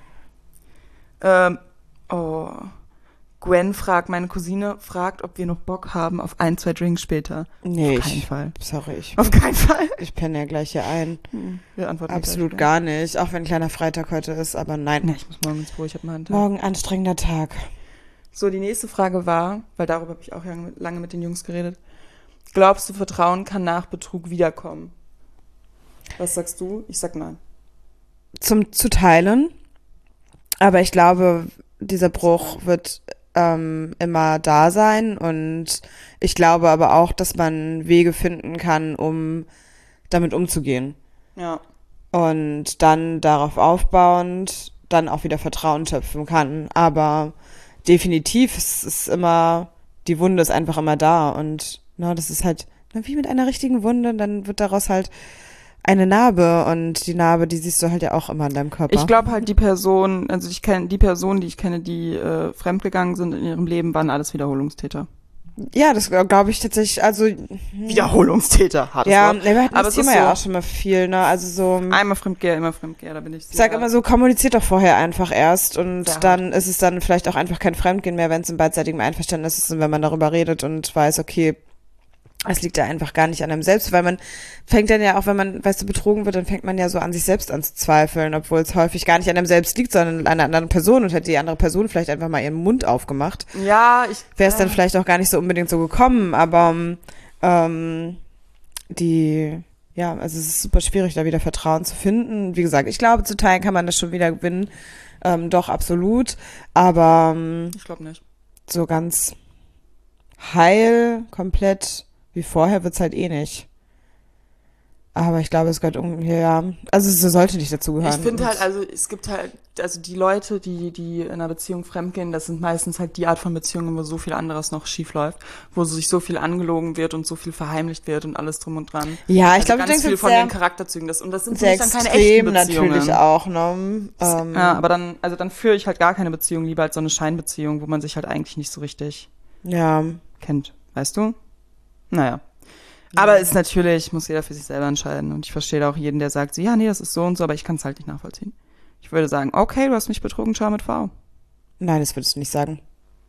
Gwen meine Cousine fragt, ob wir noch Bock haben auf 1, 2 Drinks später. Nee, auf keinen Fall. Sorry, auf keinen Fall. Ich penne ja gleich hier ein. Wir antworten absolut gar nicht, auch wenn kleiner Freitag heute ist, aber nein. Ja, ich muss morgen ins Büro, ich habe mal einen Tag. Morgen anstrengender Tag. So, die nächste Frage war, weil darüber habe ich auch lange mit den Jungs geredet. Glaubst du, Vertrauen kann nach Betrug wiederkommen? Was sagst du? Ich sag nein. Zu teilen. Aber ich glaube, dieser Bruch wird immer da sein und ich glaube aber auch, dass man Wege finden kann, um damit umzugehen. Ja. Und dann darauf aufbauend dann auch wieder Vertrauen schöpfen kann. Aber definitiv, es ist immer, die Wunde ist einfach immer da und das ist halt wie mit einer richtigen Wunde, dann wird daraus halt eine Narbe und die Narbe, die siehst du halt ja auch immer in deinem Körper. Ich glaube halt die Personen, die ich kenne, die fremdgegangen sind in ihrem Leben, waren alles Wiederholungstäter. Ja, das glaube ich tatsächlich, also Wiederholungstäter, hartes Wort. Wir hatten das Thema ja auch schon mal viel, ne? Also so einmal Fremdgeher, immer Fremdgeher, da bin ich sehr. Ich sag immer so, kommuniziert doch vorher einfach erst und dann ist es dann vielleicht auch einfach kein Fremdgehen mehr, wenn es im beidseitigen Einverständnis ist und wenn man darüber redet und weiß, okay, es liegt ja einfach gar nicht an einem selbst, weil man fängt dann ja auch, wenn man, betrogen wird, dann fängt man ja so an sich selbst an zu zweifeln, obwohl es häufig gar nicht an einem selbst liegt, sondern an einer anderen Person und hätte die andere Person vielleicht einfach mal ihren Mund aufgemacht. Ja, wäre es dann vielleicht auch gar nicht so unbedingt so gekommen, aber also es ist super schwierig, da wieder Vertrauen zu finden. Wie gesagt, ich glaube, zu teilen kann man das schon wieder gewinnen, doch absolut, aber ich glaube nicht. So ganz heil, komplett wie vorher wird's halt eh nicht. Aber ich glaube, es gehört irgendwie, ja, also es sollte nicht dazugehören. Ich finde halt, also es gibt halt, also die Leute, die in einer Beziehung fremdgehen, das sind meistens halt die Art von Beziehungen, wo so viel anderes noch schief läuft, wo sich so viel angelogen wird und so viel verheimlicht wird und alles drum und dran. Ja, ich also glaube, ganz du viel denkst von sehr, den Charakterzügen. Und das sind für sehr mich dann keine echten Beziehungen. natürlich auch, ne? Ja, aber dann führe ich halt gar keine Beziehung, lieber als so eine Scheinbeziehung, wo man sich halt eigentlich nicht so richtig kennt, weißt du? Naja. Aber ist natürlich, muss jeder für sich selber entscheiden. Und ich verstehe da auch jeden, der sagt, so, ja, nee, das ist so und so, aber ich kann es halt nicht nachvollziehen. Ich würde sagen, okay, du hast mich betrogen, schau mit V. Nein, das würdest du nicht sagen.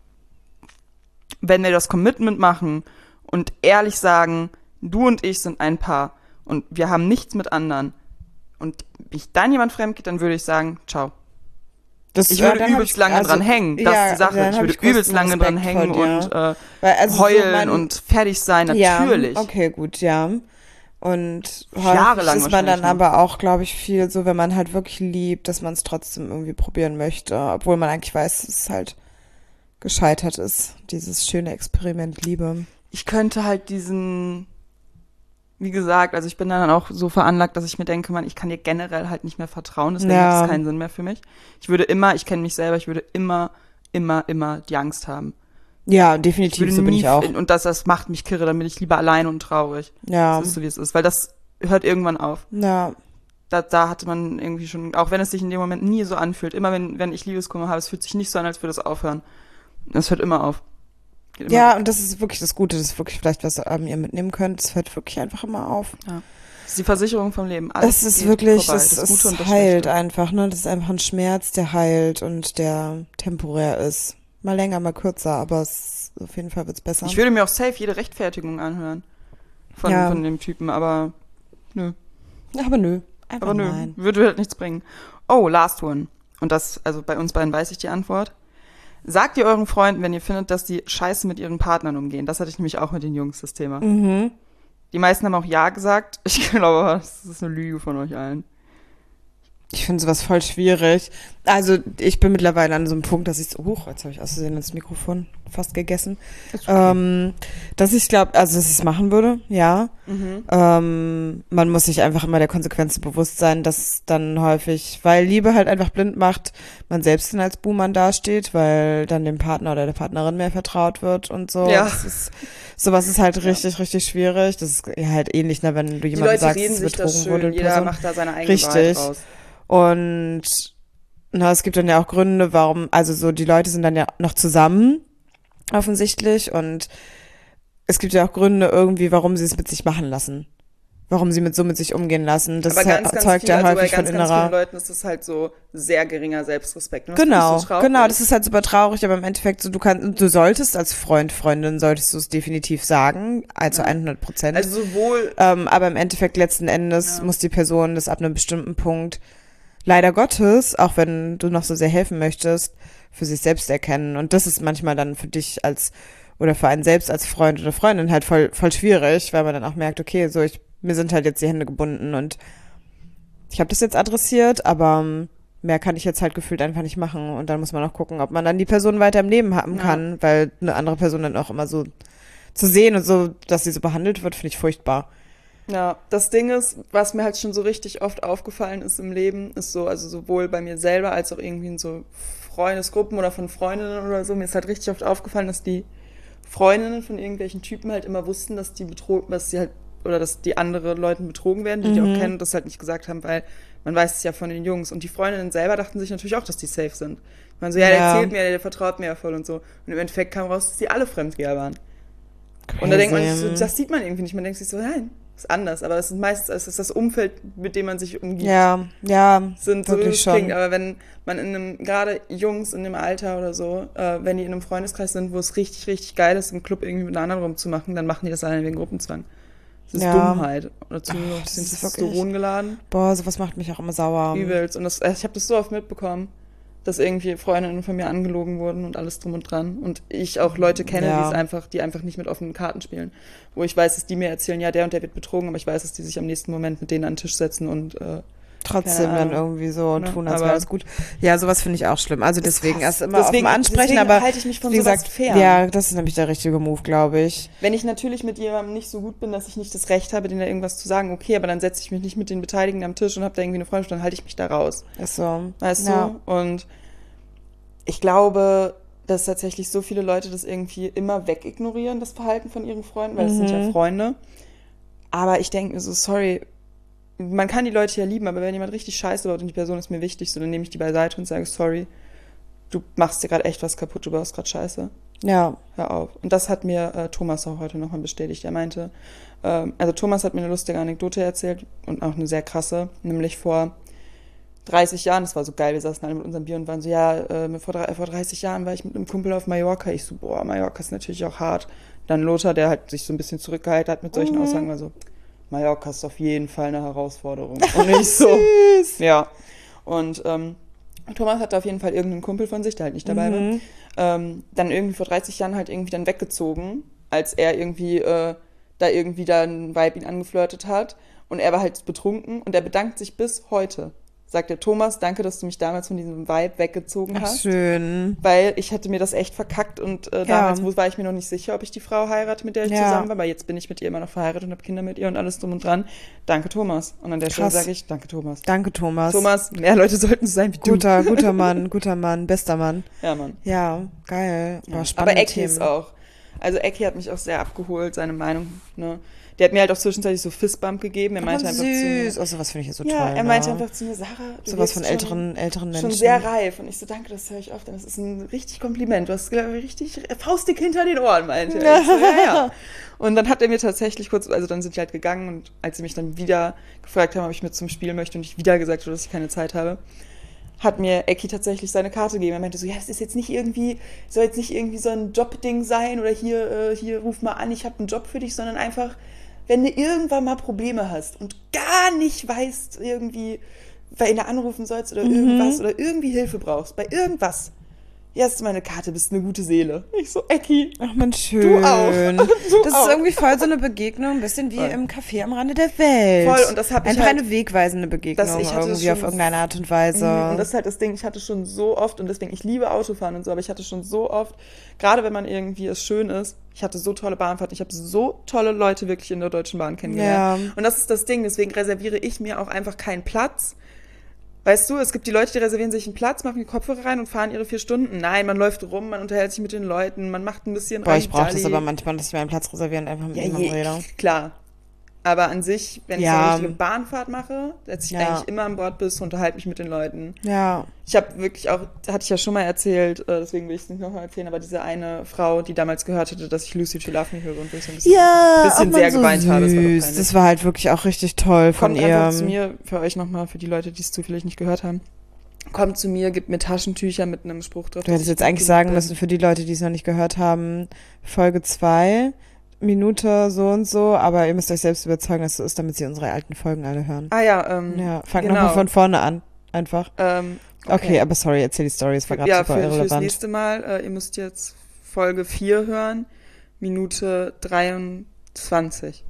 Wenn wir das Commitment machen und ehrlich sagen, du und ich sind ein Paar und wir haben nichts mit anderen und mich dann jemand fremd geht, dann würde ich sagen, ciao. Ich würde übelst lange dran hängen, das ist die Sache. Ich würde übelst lange dran hängen und heulen und fertig sein, natürlich. Ja, okay, gut, ja. Und jahrelang ist man dann aber auch, glaube ich, viel so, wenn man halt wirklich liebt, dass man es trotzdem irgendwie probieren möchte, obwohl man eigentlich weiß, dass es halt gescheitert ist, dieses schöne Experiment Liebe. Ich könnte halt wie gesagt, also ich bin dann auch so veranlagt, dass ich mir denke, ich kann dir generell halt nicht mehr vertrauen, deswegen hat es keinen Sinn mehr für mich. Ich kenne mich selber, ich würde immer die Angst haben. Ja, definitiv, so bin ich auch. Und das macht mich kirre, dann bin ich lieber allein und traurig. Ja. Das ist so, wie es ist, weil das hört irgendwann auf. Ja. Da hatte man irgendwie schon, auch wenn es sich in dem Moment nie so anfühlt, immer wenn ich Liebeskummer habe, es fühlt sich nicht so an, als würde es aufhören. Es hört immer auf. Ja, und das ist wirklich das Gute, das ist wirklich vielleicht, was ihr mitnehmen könnt. Es hört wirklich einfach immer auf. Ja. Das ist die Versicherung vom Leben. Alles es ist wirklich, vorbei. es heilt einfach, ne? Das ist einfach ein Schmerz, der heilt und der temporär ist. Mal länger, mal kürzer, aber auf jeden Fall wird's besser. Ich würde mir auch safe jede Rechtfertigung anhören von dem Typen, aber nö. Aber nö. Einfach aber nö. Nein. Würde halt nichts bringen. Oh, last one. Und das, also bei uns beiden weiß ich die Antwort. Sagt ihr euren Freunden, wenn ihr findet, dass die scheiße mit ihren Partnern umgehen. Das hatte ich nämlich auch mit den Jungs, das Thema. Mhm. Die meisten haben auch Ja gesagt. Ich glaube, das ist eine Lüge von euch allen. Ich finde sowas voll schwierig. Also ich bin mittlerweile an so einem Punkt, dass ich so, jetzt habe ich aus Versehen das Mikrofon fast gegessen, okay. Dass ich glaube, also dass ich es machen würde, ja. Mhm. Man muss sich einfach immer der Konsequenz bewusst sein, dass dann häufig, weil Liebe halt einfach blind macht, man selbst dann als Buhmann dasteht, weil dann dem Partner oder der Partnerin mehr vertraut wird und so. Ja. Sowas ist halt richtig, richtig schwierig. Das ist ja halt ähnlich, ne, wenn du jemandem sagst, es betrogen wurde. Jeder macht da seine eigene Wahrheit raus. Und es gibt dann ja auch Gründe, warum, also so die Leute sind dann ja noch zusammen, offensichtlich, und es gibt ja auch Gründe irgendwie, warum sie es mit sich machen lassen. Warum sie mit sich umgehen lassen. Das erzeugt ja häufig von innerer... Bei vielen Leuten ist das halt so sehr geringer Selbstrespekt. Genau, das ist halt super traurig, aber im Endeffekt so, du solltest als Freundin, solltest du es definitiv sagen, also 100%. Also sowohl... aber im Endeffekt letzten Endes muss die Person das ab einem bestimmten Punkt leider Gottes, auch wenn du noch so sehr helfen möchtest, für sich selbst erkennen. Und das ist manchmal dann für dich oder für einen selbst als Freund oder Freundin halt voll schwierig, weil man dann auch merkt, okay, so mir sind halt jetzt die Hände gebunden und ich habe das jetzt adressiert, aber mehr kann ich jetzt halt gefühlt einfach nicht machen. Und dann muss man auch gucken, ob man dann die Person weiter im Leben haben kann, weil eine andere Person dann auch immer so zu sehen und so, dass sie so behandelt wird, finde ich furchtbar. Ja, das Ding ist, was mir halt schon so richtig oft aufgefallen ist im Leben, ist so, also sowohl bei mir selber als auch irgendwie in so Freundesgruppen oder von Freundinnen oder so, mir ist halt richtig oft aufgefallen, dass die Freundinnen von irgendwelchen Typen halt immer wussten, dass dass die andere Leute betrogen werden, die auch kennen und das halt nicht gesagt haben, weil man weiß es ja von den Jungs. Und die Freundinnen selber dachten sich natürlich auch, dass die safe sind. Ich meine so, der erzählt mir, der vertraut mir ja voll und so. Und im Endeffekt kam raus, dass die alle Fremdgeher waren. Crazy. Und da denkt man sich so, das sieht man irgendwie nicht. Man denkt sich so, nein, ist anders, aber es ist meistens das Umfeld, mit dem man sich umgibt. Ja, sind so wirklich schon. Klingt. Aber wenn man gerade Jungs in dem Alter oder so, wenn die in einem Freundeskreis sind, wo es richtig, richtig geil ist, im Club irgendwie mit einer anderen rumzumachen, dann machen die das alle wegen Gruppenzwang. Das ist Dummheit. Oder zumindest ein bisschen Testosteron geladen. Boah, sowas macht mich auch immer sauer. Übelst. Und ich habe das so oft mitbekommen, dass irgendwie Freundinnen von mir angelogen wurden und alles drum und dran. Und ich auch Leute kenne, die einfach nicht mit offenen Karten spielen. Wo ich weiß, dass die mir erzählen, ja, der und der wird betrogen, aber ich weiß, dass die sich am nächsten Moment mit denen an den Tisch setzen und trotzdem dann irgendwie so tun, als wäre alles gut. Ja, sowas finde ich auch schlimm. Also deswegen erst immer offen ansprechen, aber halte ich mich von wie sowas gesagt, fern. ja, das ist nämlich der richtige Move, glaube ich. Wenn ich natürlich mit jemandem nicht so gut bin, dass ich nicht das Recht habe, denen da irgendwas zu sagen, okay, aber dann setze ich mich nicht mit den Beteiligten am Tisch und habe da irgendwie eine Freundschaft, dann halte ich mich da raus. Ist so. Weißt du? Und ich glaube, dass tatsächlich so viele Leute das irgendwie immer wegignorieren, das Verhalten von ihren Freunden, weil es sind ja Freunde. Aber ich denke mir so, sorry, man kann die Leute ja lieben, aber wenn jemand richtig scheiße baut und die Person ist mir wichtig, so dann nehme ich die beiseite und sage, sorry, du machst dir gerade echt was kaputt, du baust gerade scheiße. Ja. Hör auf. Und das hat mir Thomas auch heute nochmal bestätigt. Er meinte, also Thomas hat mir eine lustige Anekdote erzählt und auch eine sehr krasse, nämlich vor 30 Jahren, das war so geil, wir saßen alle mit unserem Bier und waren so, ja, vor 30 Jahren war ich mit einem Kumpel auf Mallorca. Ich so, boah, Mallorca ist natürlich auch hart. Dann Lothar, der halt sich so ein bisschen zurückgehalten hat mit solchen Aussagen, war so, Mallorca ist auf jeden Fall eine Herausforderung. Und ich so, ja. Und Thomas hatte auf jeden Fall irgendeinen Kumpel von sich, der halt nicht dabei war, dann irgendwie vor 30 Jahren halt irgendwie dann weggezogen, als er irgendwie da ein Vibe ihn angeflirtet hat. Und er war halt betrunken und er bedankt sich bis heute. Sagt der Thomas, danke, dass du mich damals von diesem Vibe weggezogen hast. Schön. Weil ich hätte mir das echt verkackt und damals war ich mir noch nicht sicher, ob ich die Frau heirate, mit der ich zusammen war, weil jetzt bin ich mit ihr immer noch verheiratet und habe Kinder mit ihr und alles drum und dran. Danke, Thomas. Und an der Stelle sage ich, danke, Thomas. Danke, Thomas. Thomas, mehr Leute sollten so sein wie du. Guter Mann, bester Mann. Ja, Mann. Ja, geil. Ja. Aber Ecki ist auch. Also Ecki hat mich auch sehr abgeholt, seine Meinung, ne. Der hat mir halt auch zwischenzeitlich so Fistbump gegeben. Er meinte einfach süß. Zu mir, sowas finde ich ja so toll. Ja, er meinte einfach zu mir, Sarah, du sowas von älteren Menschen. Schon sehr reif. Und ich so, danke, das höre ich oft. Und das ist ein richtig Kompliment. Du hast richtig faustdick hinter den Ohren, meinte er. Ich so, ja. Und dann hat er mir tatsächlich kurz, also dann sind die halt gegangen und als sie mich dann wieder gefragt haben, ob ich mit zum Spiel möchte und ich wieder gesagt habe, dass ich keine Zeit habe, hat mir Ecki tatsächlich seine Karte gegeben. Er meinte so, ja, das ist jetzt nicht irgendwie, soll jetzt nicht irgendwie so ein Jobding sein oder hier ruf mal an, ich habe einen Job für dich, sondern einfach, wenn du irgendwann mal Probleme hast und gar nicht weißt irgendwie, wen du anrufen sollst oder irgendwas oder irgendwie Hilfe brauchst, bei irgendwas, hier hast du meine Karte, bist eine gute Seele. Ich so, Ecki. Ach man, schön. Du auch. Das ist irgendwie voll so eine Begegnung, ein bisschen wie im Café am Rande der Welt. Voll, und das habe ich einfach halt, eine wegweisende Begegnung, irgendwie auf irgendeine Art und Weise. Und das ist halt das Ding, ich hatte schon so oft, und deswegen, ich liebe Autofahren und so, aber ich hatte schon so oft, gerade wenn man irgendwie es schön ist, ich hatte so tolle Bahnfahrten, ich habe so tolle Leute wirklich in der Deutschen Bahn kennengelernt. Ja. Und das ist das Ding, deswegen reserviere ich mir auch einfach keinen Platz. Weißt du, es gibt die Leute, die reservieren sich einen Platz, machen die Kopfhörer rein und fahren ihre 4 Stunden. Nein, man läuft rum, man unterhält sich mit den Leuten, man macht ein bisschen Boah, ich brauche das aber manchmal, dass ich meinen Platz reservieren und einfach mit jemandem rede. Klar. Aber an sich, wenn ich eine richtige Bahnfahrt mache, setze ich eigentlich immer an Bord bis, unterhalte mich mit den Leuten. Ja. Ich habe wirklich auch, hatte ich ja schon mal erzählt, deswegen will ich es nicht nochmal erzählen, aber diese eine Frau, die damals gehört hatte, dass ich Lucy to Love Me höre und wo ich so ein bisschen sehr geweint habe. Das war halt wirklich auch richtig toll von ihr. Kommt einfach zu mir, für euch nochmal, für die Leute, die es zufällig nicht gehört haben. Kommt zu mir, gibt mir Taschentücher mit einem Spruch drauf. Du hättest jetzt eigentlich sagen müssen, für die Leute, die es noch nicht gehört haben, Folge 2, Minute so und so, aber ihr müsst euch selbst überzeugen, dass es so ist, damit sie unsere alten Folgen alle hören. Ah ja, fang nochmal von vorne an, einfach. Okay, aber sorry, erzähl die Story, es war gerade super irrelevant. Fürs nächste Mal, ihr müsst jetzt Folge 4 hören, Minute 23.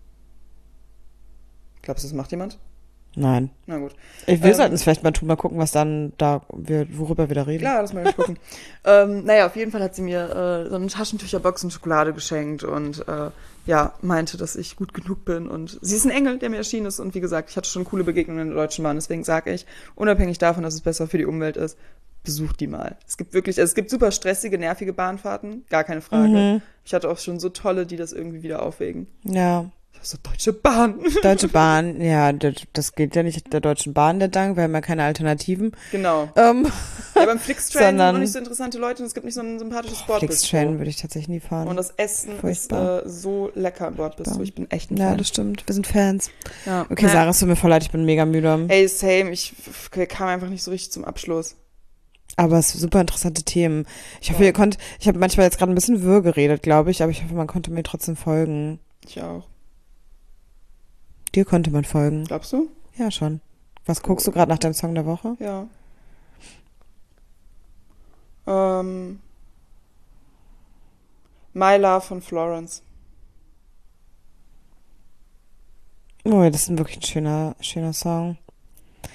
Glaubst du, das macht jemand? Nein. Na gut. Wir sollten es vielleicht mal tun, mal gucken, was dann worüber wir da reden. Klar, das mal gucken. Naja, auf jeden Fall hat sie mir so eine Taschentücherbox und Schokolade geschenkt und meinte, dass ich gut genug bin. Und sie ist ein Engel, der mir erschienen ist. Und wie gesagt, ich hatte schon coole Begegnungen in der Deutschen Bahn. Deswegen sage ich, unabhängig davon, dass es besser für die Umwelt ist, besucht die mal. Es gibt super stressige, nervige Bahnfahrten, gar keine Frage. Ich hatte auch schon so tolle, die das irgendwie wieder aufwägen. Ja. So, Deutsche Bahn. Deutsche Bahn, ja, das geht ja nicht der Deutschen Bahn der Dank, wir haben ja keine Alternativen. Genau. Ja, beim Flixtrain sind noch nicht so interessante Leute und es gibt nicht so ein sympathisches Bordbistro. Flixtrain würde ich tatsächlich nie fahren. Und das Essen ist so lecker im Bordbistro. Ich bin echt ein Fan. Ja, das stimmt. Wir sind Fans. Ja. Okay, Sarah, es tut mir voll leid, ich bin mega müde. Ey, same. Ich kam einfach nicht so richtig zum Abschluss. Aber es sind super interessante Themen. Ich hoffe, ich habe manchmal jetzt gerade ein bisschen wirr geredet, glaube ich, aber ich hoffe, man konnte mir trotzdem folgen. Ich auch. Dir konnte man folgen. Glaubst du? Ja, schon. Was guckst du gerade nach deinem Song der Woche? Ja. My Love von Florence. Oh, das ist wirklich ein schöner Song.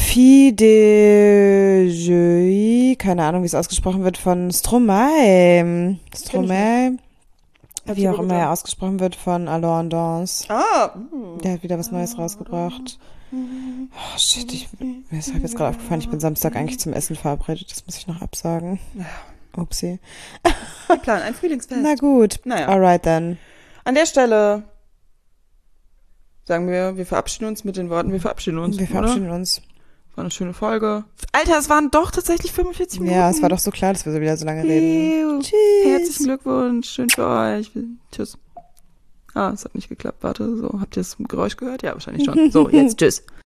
Fille de Jeu, keine Ahnung, wie es ausgesprochen wird, von Stromae. Stromae, wie auch immer er ausgesprochen wird, von Alain Dance. Der hat wieder was Neues rausgebracht. Oh, shit, mir ist halt jetzt gerade aufgefallen, ich bin Samstag eigentlich zum Essen verabredet, das muss ich noch absagen. Upsi. Wir planen ein Frühlingsfest. Na gut, alright then. An der Stelle sagen wir verabschieden uns mit den Worten, wir verabschieden uns. War eine schöne Folge. Alter, es waren doch tatsächlich 45 Minuten. Ja, es war doch so klar, dass wir so wieder so lange reden. Tschüss. Herzlichen Glückwunsch. Schön für euch. Tschüss. Es hat nicht geklappt. Warte, so. Habt ihr das Geräusch gehört? Ja, wahrscheinlich schon. So, jetzt tschüss.